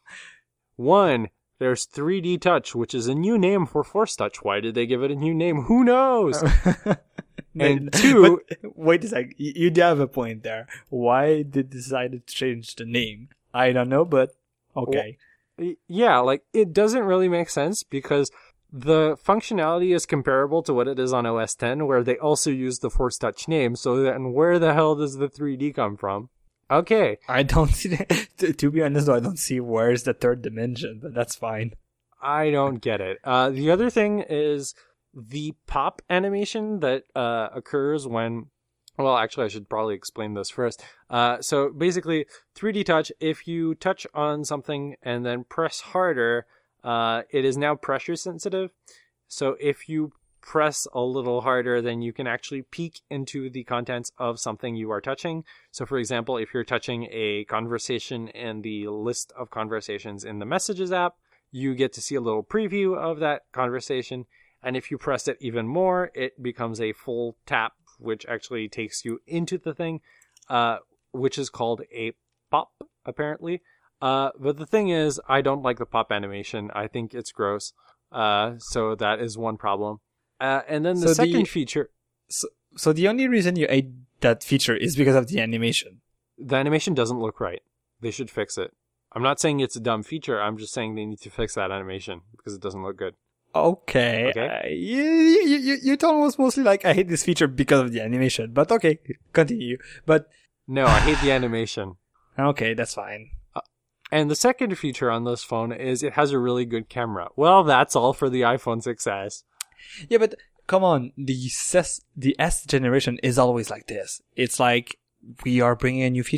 One, there's three D Touch, which is a new name for Force Touch. Why did they give it a new name? Who knows? And two... But wait a sec. You, you do have a point there. Why did they decide to change the name? I don't know, but okay. Well, yeah, like, it doesn't really make sense because the functionality is comparable to what it is on O S ten, where they also use the Force Touch name. So then where the hell does the three D come from? Okay. I don't see that. To, to be honest, though, I don't see where's the third dimension, but that's fine. I don't get it. Uh, the other thing is the pop animation that uh, occurs when... Well, actually, I should probably explain this first. Uh, so basically, three D Touch, if you touch on something and then press harder, uh, it is now pressure sensitive. So if you press a little harder, then you can actually peek into the contents of something you are touching. So for example, if you're touching a conversation in the list of conversations in the Messages app, you get to see a little preview of that conversation. And if you press it even more, it becomes a full tap, which actually takes you into the thing, uh, which is called a pop, apparently. Uh, but the thing is, I don't like the pop animation. I think it's gross. Uh, so that is one problem. Uh, and then the so second the, feature... So, so the only reason you hate that feature is because of the animation. The animation doesn't look right. They should fix it. I'm not saying it's a dumb feature. I'm just saying they need to fix that animation because it doesn't look good. Okay. okay. Uh, you, you, you, you told us mostly like, I hate this feature because of the animation. But okay, continue. But no, I hate the animation. Okay, that's fine. Uh, and the second feature on this phone is it has a really good camera. Well, that's all for the iPhone six S. Yeah, but come on. The S, the S generation is always like this. It's like we are bringing a new feature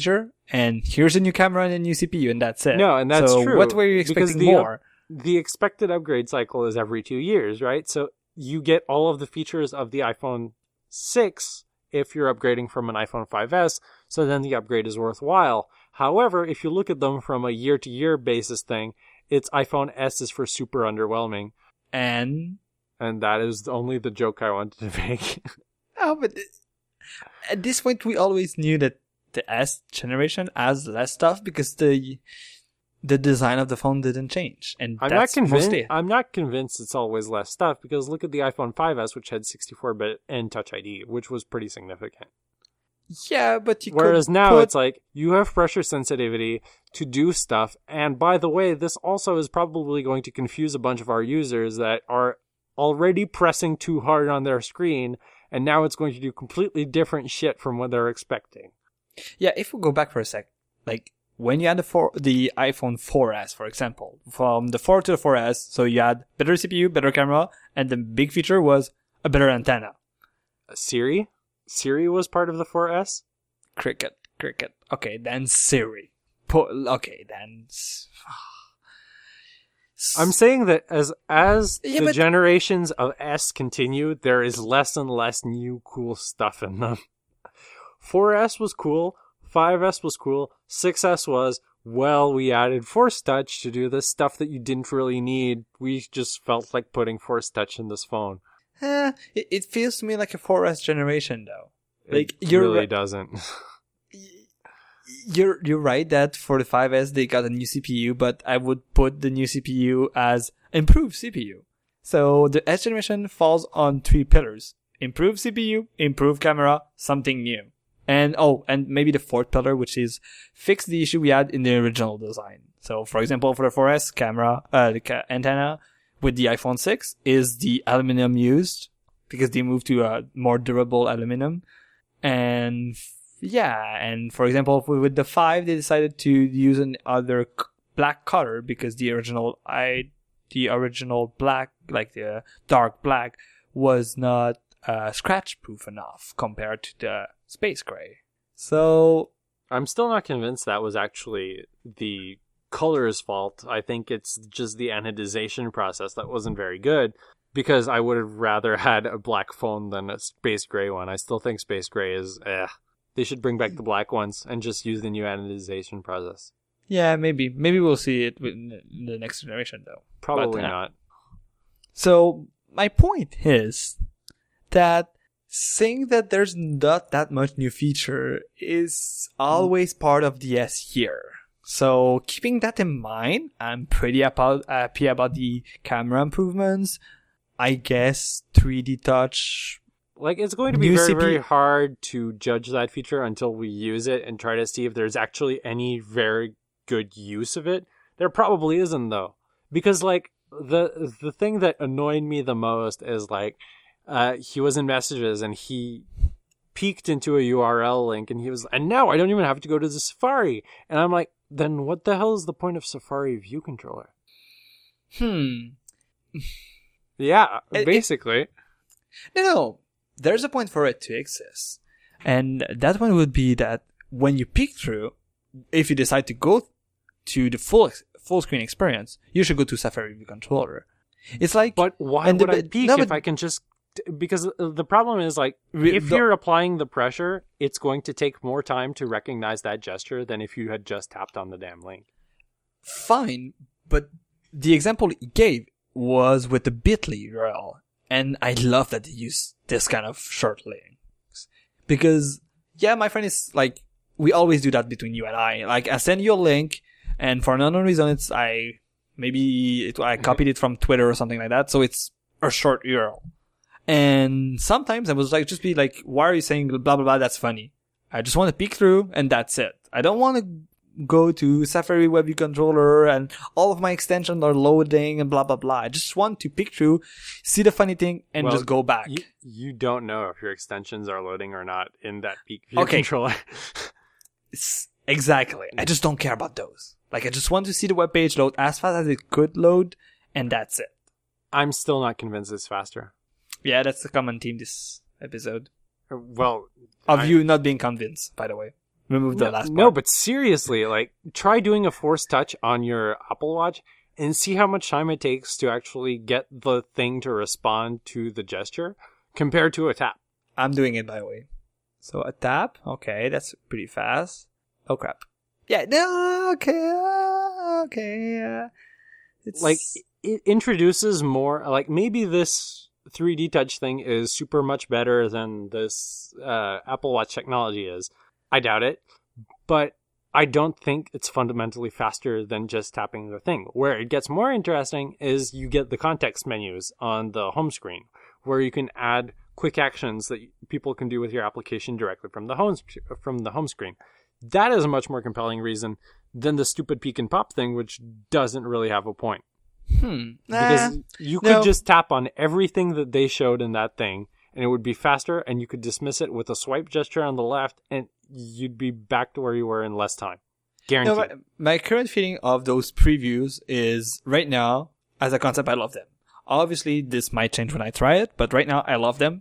and here's a new camera and a new C P U, and that's it. No, and that's so true. What were you expecting the, more? The expected upgrade cycle is every two years, right? So you get all of the features of the iPhone six if you're upgrading from an iPhone five S, so then the upgrade is worthwhile. However, if you look at them from a year-to-year basis thing, it's iPhone S is for super underwhelming. And and that is only the joke I wanted to make. Oh, but at this point, we always knew that the S generation has less stuff because the the design of the phone didn't change, and I'm that's not convinced. mostly... I'm not convinced it's always less stuff because look at the iPhone five S, which had sixty-four bit and Touch I D, which was pretty significant. Yeah, but you Whereas could now put... it's like you have pressure sensitivity to do stuff, and by the way, this also is probably going to confuse a bunch of our users that are already pressing too hard on their screen, and now it's going to do completely different shit from what they're expecting. Yeah, if we go back for a sec, like when you had the four, the iPhone four S, for example, from the four to the four S, so you had better C P U, better camera, and the big feature was a better antenna. Siri? Siri was part of the four S? Cricket, cricket. Okay, then Siri. Po- okay, then... I'm saying that as as Yeah, the but- generations of S continue, there is less and less new cool stuff in them. four S was cool, five S was cool, six S was, well, we added Force Touch to do this stuff that you didn't really need. We just felt like putting Force Touch in this phone. Eh, it, it feels to me like a four S generation, though. Like, It you're really right. doesn't. You're you're right that for the five S they got a new C P U, but I would put the new C P U as improved C P U. So the S generation falls on three pillars: improved C P U, improved camera, something new, and oh, and maybe the fourth pillar, which is fix the issue we had in the original design. So, for example, for the four S camera, uh, the ca- antenna with the iPhone six is the aluminum used because they moved to a more durable aluminum, and yeah, and for example, with the five, they decided to use another c- black color because the original I, the original black, like the dark black, was not uh, scratch proof enough compared to the space gray. So I'm still not convinced that was actually the color's fault. I think it's just the anodization process that wasn't very good, because I would have rather had a black phone than a space gray one. I still think space gray is eh. They should bring back the black ones and just use the new anodization process. yeah, maybe maybe we'll see it in the next generation though. Probably But, uh, not. So my point is that saying that there's not that much new feature is always part of the S year. So keeping that in mind, I'm pretty about, happy about the camera improvements. I guess three D touch. Like, it's going to be New very, C P U very hard to judge that feature until we use it and try to see if there's actually any very good use of it. There probably isn't, though. Because, like, the the thing that annoyed me the most is, like, uh, he was in messages and he peeked into a U R L link and he was, and now I don't even have to go to the Safari. And I'm like, then what the hell is the point of Safari View Controller? Hmm. Yeah, It- it- basically. No, no. There's a point for it to exist. And that one would be that when you peek through, if you decide to go to the full ex- full screen experience, you should go to Safari View Controller. It's like, But why and the would I bit- peek no, if but- I can just... Because the problem is, like, Re- if the- you're applying the pressure, it's going to take more time to recognize that gesture than if you had just tapped on the damn link. fine, but the example he gave was with the bit dot l y U R L. And I love that they use this kind of short links. Because, yeah, my friend is like, we always do that between you and I. Like, I send you a link, and for an unknown reason, it's, I, maybe it, I copied it from Twitter or something like that, so it's a short U R L. And sometimes I was like, just be like, why are you saying blah, blah, blah, that's funny. I just want to peek through, and that's it. I don't want to go to Safari Web View Controller and all of my extensions are loading and blah, blah, blah. I just want to peek through, see the funny thing, and Well, just go back. You, you don't know if your extensions are loading or not in that peak view Okay. controller. It's- exactly. I just don't care about those. Like, I just want to see the web page load as fast as it could load, and that's it. I'm still not convinced it's faster. Yeah, that's the common theme this episode. Well, Of I- you not being convinced, by the way. remove the no, last part. No, but seriously, like, try doing a force touch on your Apple Watch and see how much time it takes to actually get the thing to respond to the gesture compared to a tap. I'm doing it, by the way. So a tap, okay, that's pretty fast. Oh crap! Yeah, no, okay, uh, okay. Uh, it's Like, it introduces more, like, maybe this three D touch thing is super much better than this uh, Apple Watch technology is. I doubt it, but I don't think it's fundamentally faster than just tapping the thing. Where it gets more interesting is you get the context menus on the home screen, where you can add quick actions that people can do with your application directly from the home from the home screen. That is a much more compelling reason than the stupid peek and pop thing, which doesn't really have a point. Hmm. Because Nah, you could no. just tap on everything that they showed in that thing, and it would be faster, and you could dismiss it with a swipe gesture on the left, and you'd be back to where you were in less time. Guaranteed. No, my, my current feeling of those previews is right now, as a concept, I love them. Obviously, this might change when I try it, but right now I love them.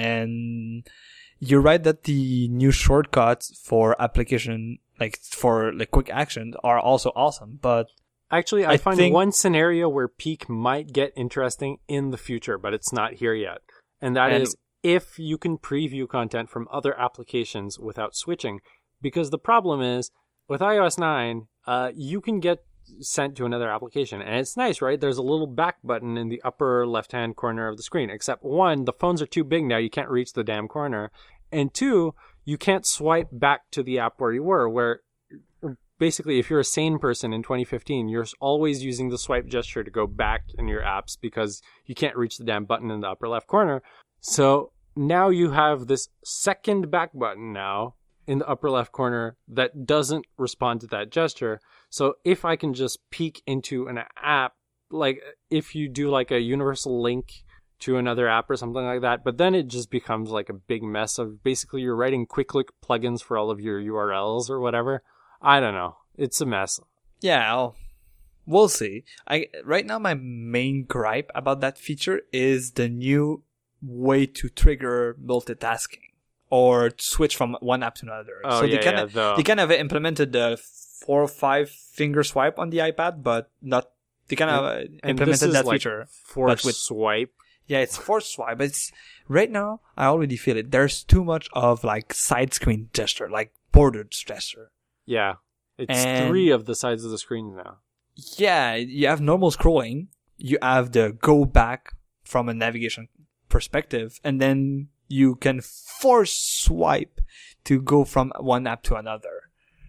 And you're right that the new shortcuts for application, like for like quick action, are also awesome. But Actually, I, I find think- one scenario where peak might get interesting in the future, but it's not here yet. And that And- is if you can preview content from other applications without switching. Because the problem is, with i O S nine, uh, you can get sent to another application. And it's nice, right? There's a little back button in the upper left-hand corner of the screen. Except one, the phones are too big now. You can't reach the damn corner. And two, you can't swipe back to the app where you were, where basically if you're a sane person in twenty fifteen, you're always using the swipe gesture to go back in your apps because you can't reach the damn button in the upper left corner. So now you have this second back button now in the upper left corner that doesn't respond to that gesture. So if I can just peek into an app, like if you do like a universal link to another app or something like that, but then it just becomes like a big mess of basically you're writing quick look plugins for all of your U R Ls or whatever. I don't know. It's a mess. yeah, I'll, we'll see. I right now my main gripe about that feature is the new way to trigger multitasking or switch from one app to another. Oh, so yeah, they kind yeah, of the- they kind of implemented the four or five finger swipe on the iPad, but not they kind of uh, And implemented this is that like feature. Force but with- swipe. Yeah, it's force swipe. But it's right now I already feel it. There's too much of like side screen gesture, like bordered gesture. Yeah. It's And- three of the sides of the screen now. Yeah, you have normal scrolling. You have the go back from a navigation perspective, and then you can force swipe to go from one app to another.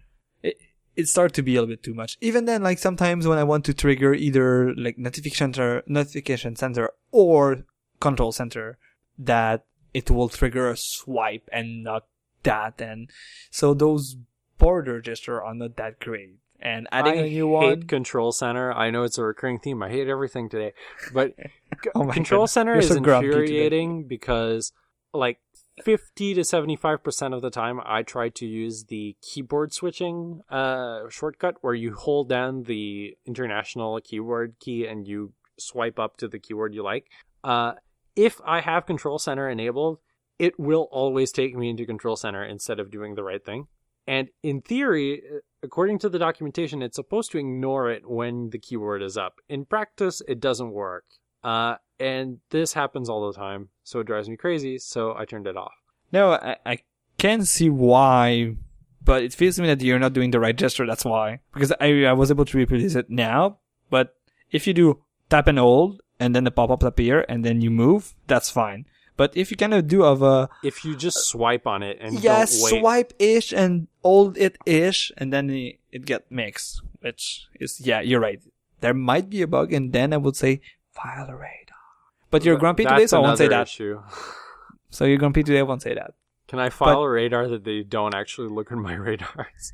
It it started to be a little bit too much. Even then, like sometimes when I want to trigger either like notification center, notification center or control center, that it will trigger a swipe and not that, and so those border gesture are not that great. And adding I a new hate one. Control Center. I know it's a recurring theme. I hate everything today. But c- Oh my Control goodness. Center You're is so grumpy today. infuriating because like fifty to seventy-five percent of the time I try to use the keyboard switching uh, shortcut where you hold down the international keyboard key and you swipe up to the keyword you like. Uh, if I have Control Center enabled, it will always take me into Control Center instead of doing the right thing. And in theory, according to the documentation, it's supposed to ignore it when the keyword is up. In practice, it doesn't work. Uh, and this happens all the time, so it drives me crazy, so I turned it off. No, I, I can see why, but it feels to me that you're not doing the right gesture, that's why. Because I, I was able to reproduce it now, but if you do tap and hold, and then the pop-ups appear, and then you move, that's fine. But if you kind of do of a If you just swipe on it and yeah, don't wait, swipe-ish and hold it-ish, and then it, it get mixed, which is, yeah, you're right. There might be a bug, and then I would say, file a radar. But you're grumpy that's today, so I won't say another that. issue. So you're grumpy today, I won't say that. Can I file a radar that they don't actually look at my radars?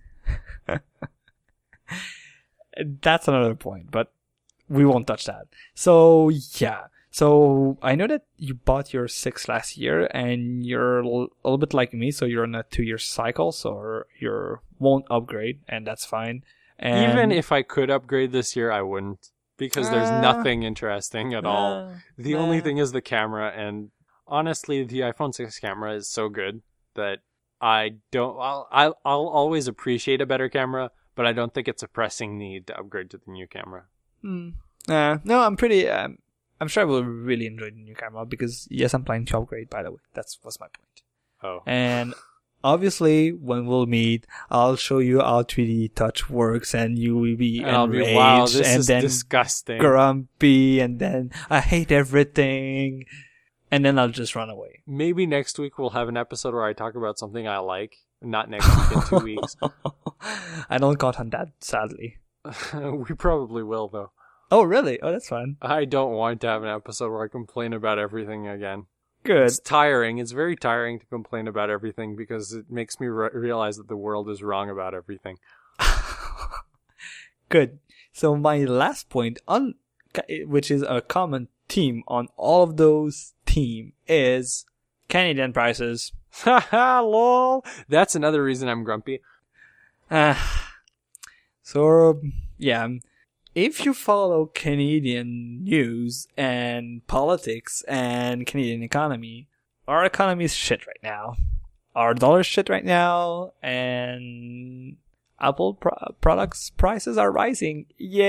That's another point, but we won't touch that. So, yeah. So, I know that you bought your six last year, and you're a little, a little bit like me, so you're on a two-year cycle, so you won't upgrade, and that's fine. And Even if I could upgrade this year, I wouldn't. Because there's Uh, nothing interesting at all. uh, The nah. only thing is the camera, and honestly, the iPhone six camera is so good that I don't. I'll, I'll I'll always appreciate a better camera, but I don't think it's a pressing need to upgrade to the new camera. Mm. Uh, no, I'm pretty. Um, I'm sure I will really enjoy the new camera because yes, I'm planning to upgrade. By the way, that's was my point. Oh, and obviously, when we'll meet, I'll show you how three D touch works, and you will be and I'll enraged, be wow, this and is then disgusting, grumpy, and then I hate everything, and then I'll just run away. Maybe next week we'll have an episode where I talk about something I like. Not next week, in two weeks. I don't count on that, sadly. We probably will, though. Oh, really? Oh, that's fun. I don't want to have an episode where I complain about everything again. Good. It's tiring. It's very tiring to complain about everything because it makes me re- realize that the world is wrong about everything. Good. So my last point, on which is a common theme on all of those themes, is Canadian prices. Haha, lol. That's another reason I'm grumpy. Uh, so, yeah. If you follow Canadian news and politics and Canadian economy, our economy is shit right now. Our dollar's shit right now, and Apple pro- products prices are rising.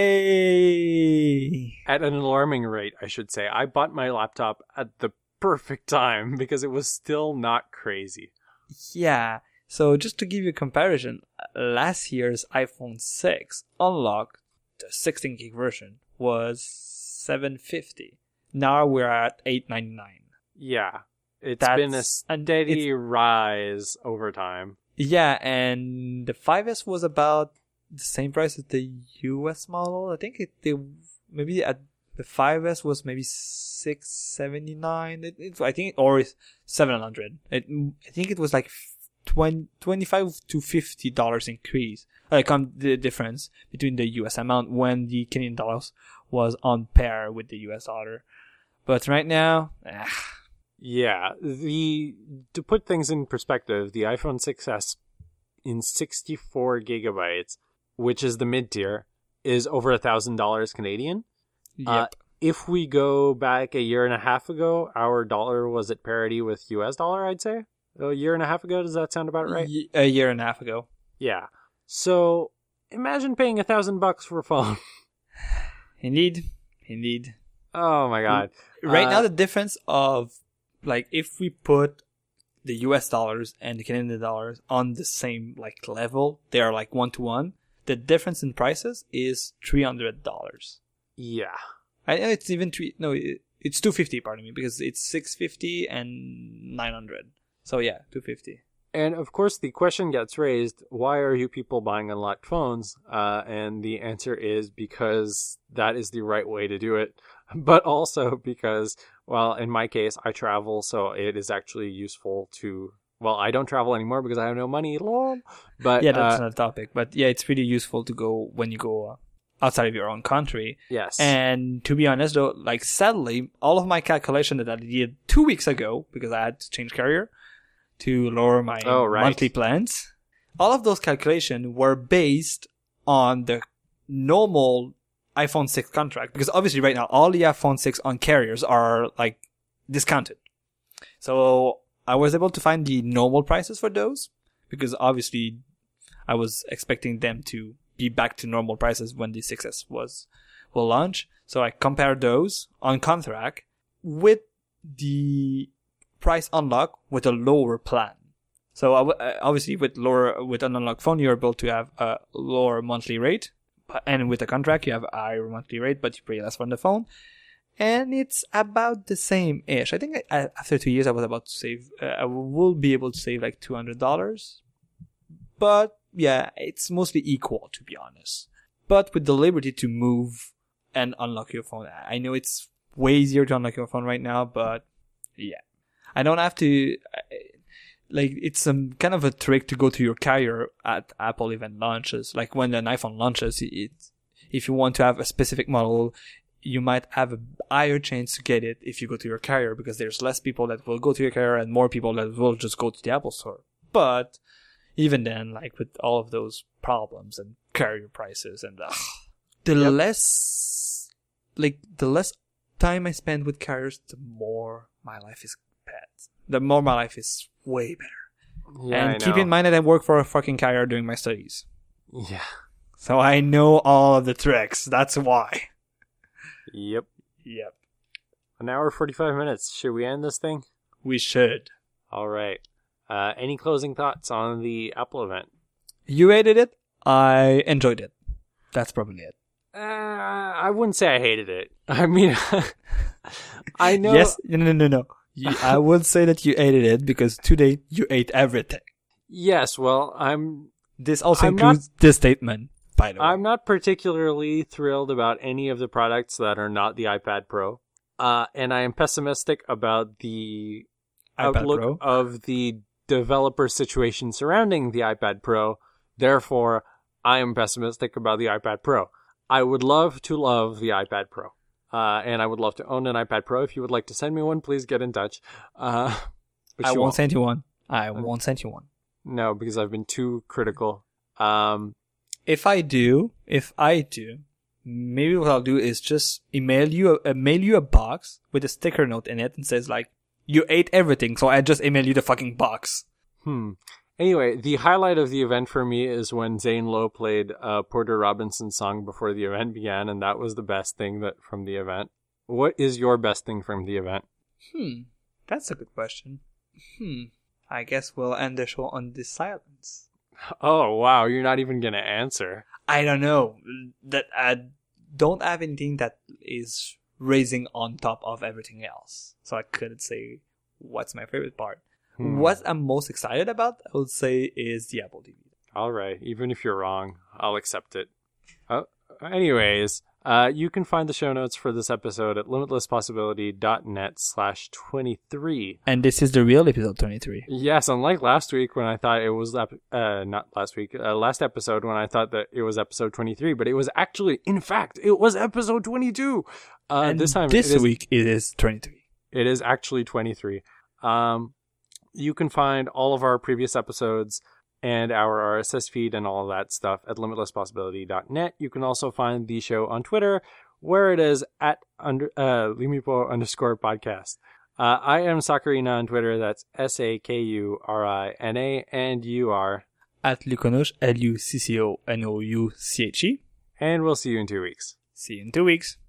Yay! At an alarming rate, I should say. I bought my laptop at the perfect time because it was still not crazy. Yeah. So just to give you a comparison, last year's iPhone six unlocked, the sixteen gig version, was seven fifty. Now we're at eight ninety-nine. Yeah. It's That's, been a steady rise over time. Yeah, and the five S was about the same price as the U S model. I think it they, maybe at the five S was maybe six seventy-nine. It, it, I think, or seven hundred. It, I think it was like twenty, twenty-five to fifty dollars increase. Like on the difference between the U S amount when the Canadian dollars was on par with the U S dollar. But right now, ah. Yeah, the to put things in perspective, the iPhone six S in sixty-four gigabytes, which is the mid tier, is over a thousand dollars Canadian. Yep. Uh, if we go back a year and a half ago, our dollar was at parity with U S dollar. I'd say a year and a half ago. Does that sound about right? Y- a year and a half ago. Yeah. So imagine paying a thousand bucks for a phone. Indeed, indeed. Oh my god! Right uh, now, the difference of like if we put the U S dollars and the Canadian dollars on the same like level, they are like one to one. The difference in prices is three hundred dollars. Yeah, I know it's even three. No, it, it's two fifty. Pardon me, because it's six fifty and nine hundred. So yeah, two fifty. and of course the question gets raised: why are you people buying unlocked phones? Uh, and the answer is because that is the right way to do it, but also because, well, in my case, I travel, so it is actually useful to. Well, I don't travel anymore because I have no money. Lol. But Yeah, that's uh, another topic. But yeah, it's really useful to go when you go uh, outside of your own country. yes, And to be honest, though, like sadly, all of my calculation that I did two weeks ago because I had to change carrier to lower my Oh, right. monthly plans, all of those calculations were based on the normal iPhone six contract, because obviously right now all the iPhone six on carriers are like discounted. So I was able to find the normal prices for those because obviously I was expecting them to be back to normal prices when the six S was will launch. So I compared those on contract with the price unlock with a lower plan. So obviously with lower with an unlocked phone you're able to have a lower monthly rate, and with a contract you have a higher monthly rate but you pay less for the phone, and it's about the same ish. I think I, after two years I was about to save uh, I will be able to save like two hundred dollars, but yeah, it's mostly equal to be honest, but with the liberty to move and unlock your phone. I know it's way easier to unlock your phone right now, but yeah, I don't have to like it's some kind of a trick to go to your carrier at Apple event launches. Like when an iPhone launches, it, if you want to have a specific model, you might have a higher chance to get it if you go to your carrier, because there's less people that will go to your carrier and more people that will just go to the Apple store. But even then, like with all of those problems and carrier prices and uh, the Yep. less, like the less time I spend with carriers, the more my life is bad. The more my life is way better. Yeah, and I keep know. in mind that I work for a fucking carrier during my studies. Yeah. So I know all of the tricks. That's why. Yep. Yep. An hour forty-five minutes. Should we end this thing? We should. All right. Uh, any closing thoughts on the Apple event? You hated it. I enjoyed it. That's probably it. Uh, I wouldn't say I hated it. I mean, I know. Yes. No, no, no, no. You, I would say that you hated it because today you ate everything. Yes. Well, I'm. This also I'm includes this statement, by the way. I'm not particularly thrilled about any of the products that are not the iPad Pro. Uh, and I am pessimistic about the iPad outlook Pro. of the developer situation surrounding the iPad Pro. Therefore, I am pessimistic about the iPad Pro. I would love to love the iPad Pro. Uh, and I would love to own an iPad Pro. If you would like to send me one, please get in touch. Uh, but I you won't send you one. I won't send you one. No, because I've been too critical. Um, If I do, if I do, maybe what I'll do is just email you a, uh, mail you a box with a sticker note in it and says like, you ate everything, so I just email you the fucking box. Hmm. Anyway, the highlight of the event for me is when Zane Lowe played uh, Porter Robinson's song before the event began, and that was the best thing that from the event. What is your best thing from the event? Hmm. That's a good question. Hmm. I guess we'll end the show on this silence. Oh, wow, you're not even going to answer. I don't know. That I don't have anything that is raising on top of everything else. So I couldn't say what's my favorite part. Hmm. What I'm most excited about, I would say, is the Apple T V. All right, even if you're wrong, I'll accept it. Uh, anyways, uh, you can find the show notes for this episode at limitlesspossibility.net slash 23. And this is the real episode twenty-three. Yes, unlike last week when I thought it was, ep- uh, not last week, uh, last episode when I thought that it was episode twenty-three, but it was actually, in fact, it was episode twenty-two. Uh, and this time, this it is, week it is twenty-three. It is actually twenty-three. Um, you can find all of our previous episodes and our R S S feed and all of that stuff at limitless possibility dot net. You can also find the show on Twitter, where it is at under uh, Limipo underscore podcast. Uh, I am Sakurina on Twitter. That's S A K U R I N A, and you are At Luconoche, L U C C O N O U C H E. And we'll see you in two weeks. See you in two weeks.